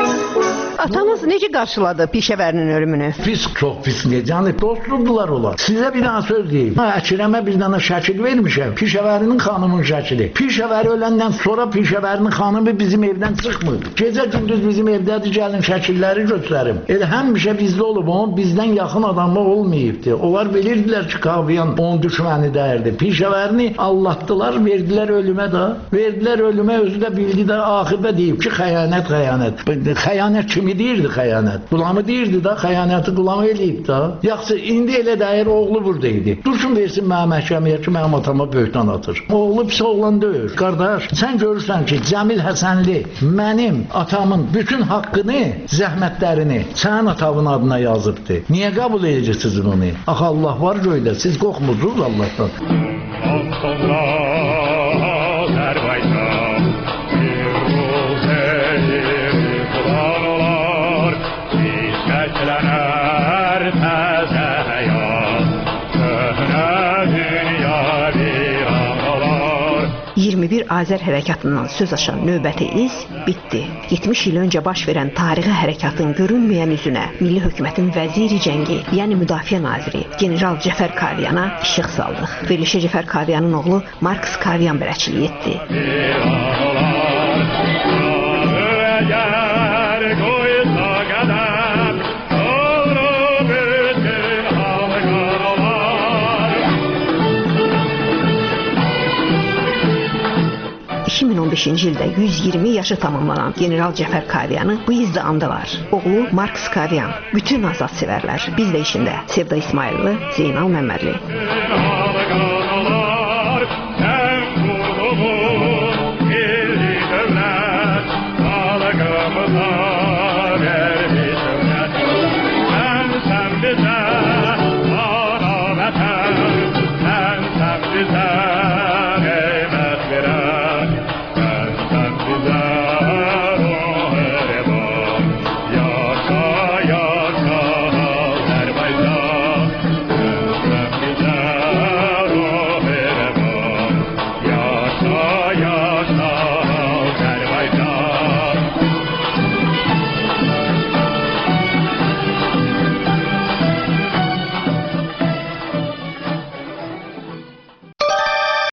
Atanız necə qarşıladı Pişəvərinin ölümünü? Pis, çox pis necə? Dostluqdular onlar. Sizə bir dənə söz deyim. Əkrəmə bir dənə şəkil vermişəm. Pişəvərinin xanımın şəkili. Pişəvər öləndən sonra Pişəvərinin xanımı bizim evdən çıxmır. Gecə gündüz bizim evdədir, gəlin şəkilləri göstərim. Elə həmişə bizdə olub, onun bizdən yaxın adamı olmayıbdır. Onlar bilirdilər ki, Kaviyan onun düşməni dəyirdi. Pişəvərini allatdılar, verdilər ölümə də. Verdilər ölümə, özü də bildi də, axırda deyib ki, xəyanət. Xəyanət kimi kimi deyirdi xəyanət? Qulamı deyirdi da, xəyanəti qulam eləyib da. Yaxşı, indi elə dəyir oğlu burada idi. Dursun versin mənə məhkəməyə ki, mənim atama böhtan atır. Oğlu pis oğlan deyil. Qardaş, sən görürsən ki, Cəmil Həsənli mənim atamın bütün haqqını, zəhmətlərini sənin atamın adına yazıbdı. Niyə qəbul edəcəksiniz bunu? Axı Allah var göydə, siz qorxmursunuz Allahdan. Azər hərəkatından söz açan növbəti iz bitdi. 70 il öncə baş verən tarixi hərəkatın görünməyən üzünə milli hökumətin vəziri cəngi, yəni müdafiə naziri general Cəfər Kaviyana işıq saldıq. Verilişə Cəfər Kaviyanın oğlu Marks Kaviyan bələdçilik etdi. ildə 120 yaşı tamamlanan general Cəfər Kaviyanı bu izdə andılar. Oğlu Marks Kaviyan, bütün azad sevərlər, biz də içində Sevda İsmailli, Zeynal Məmmədli.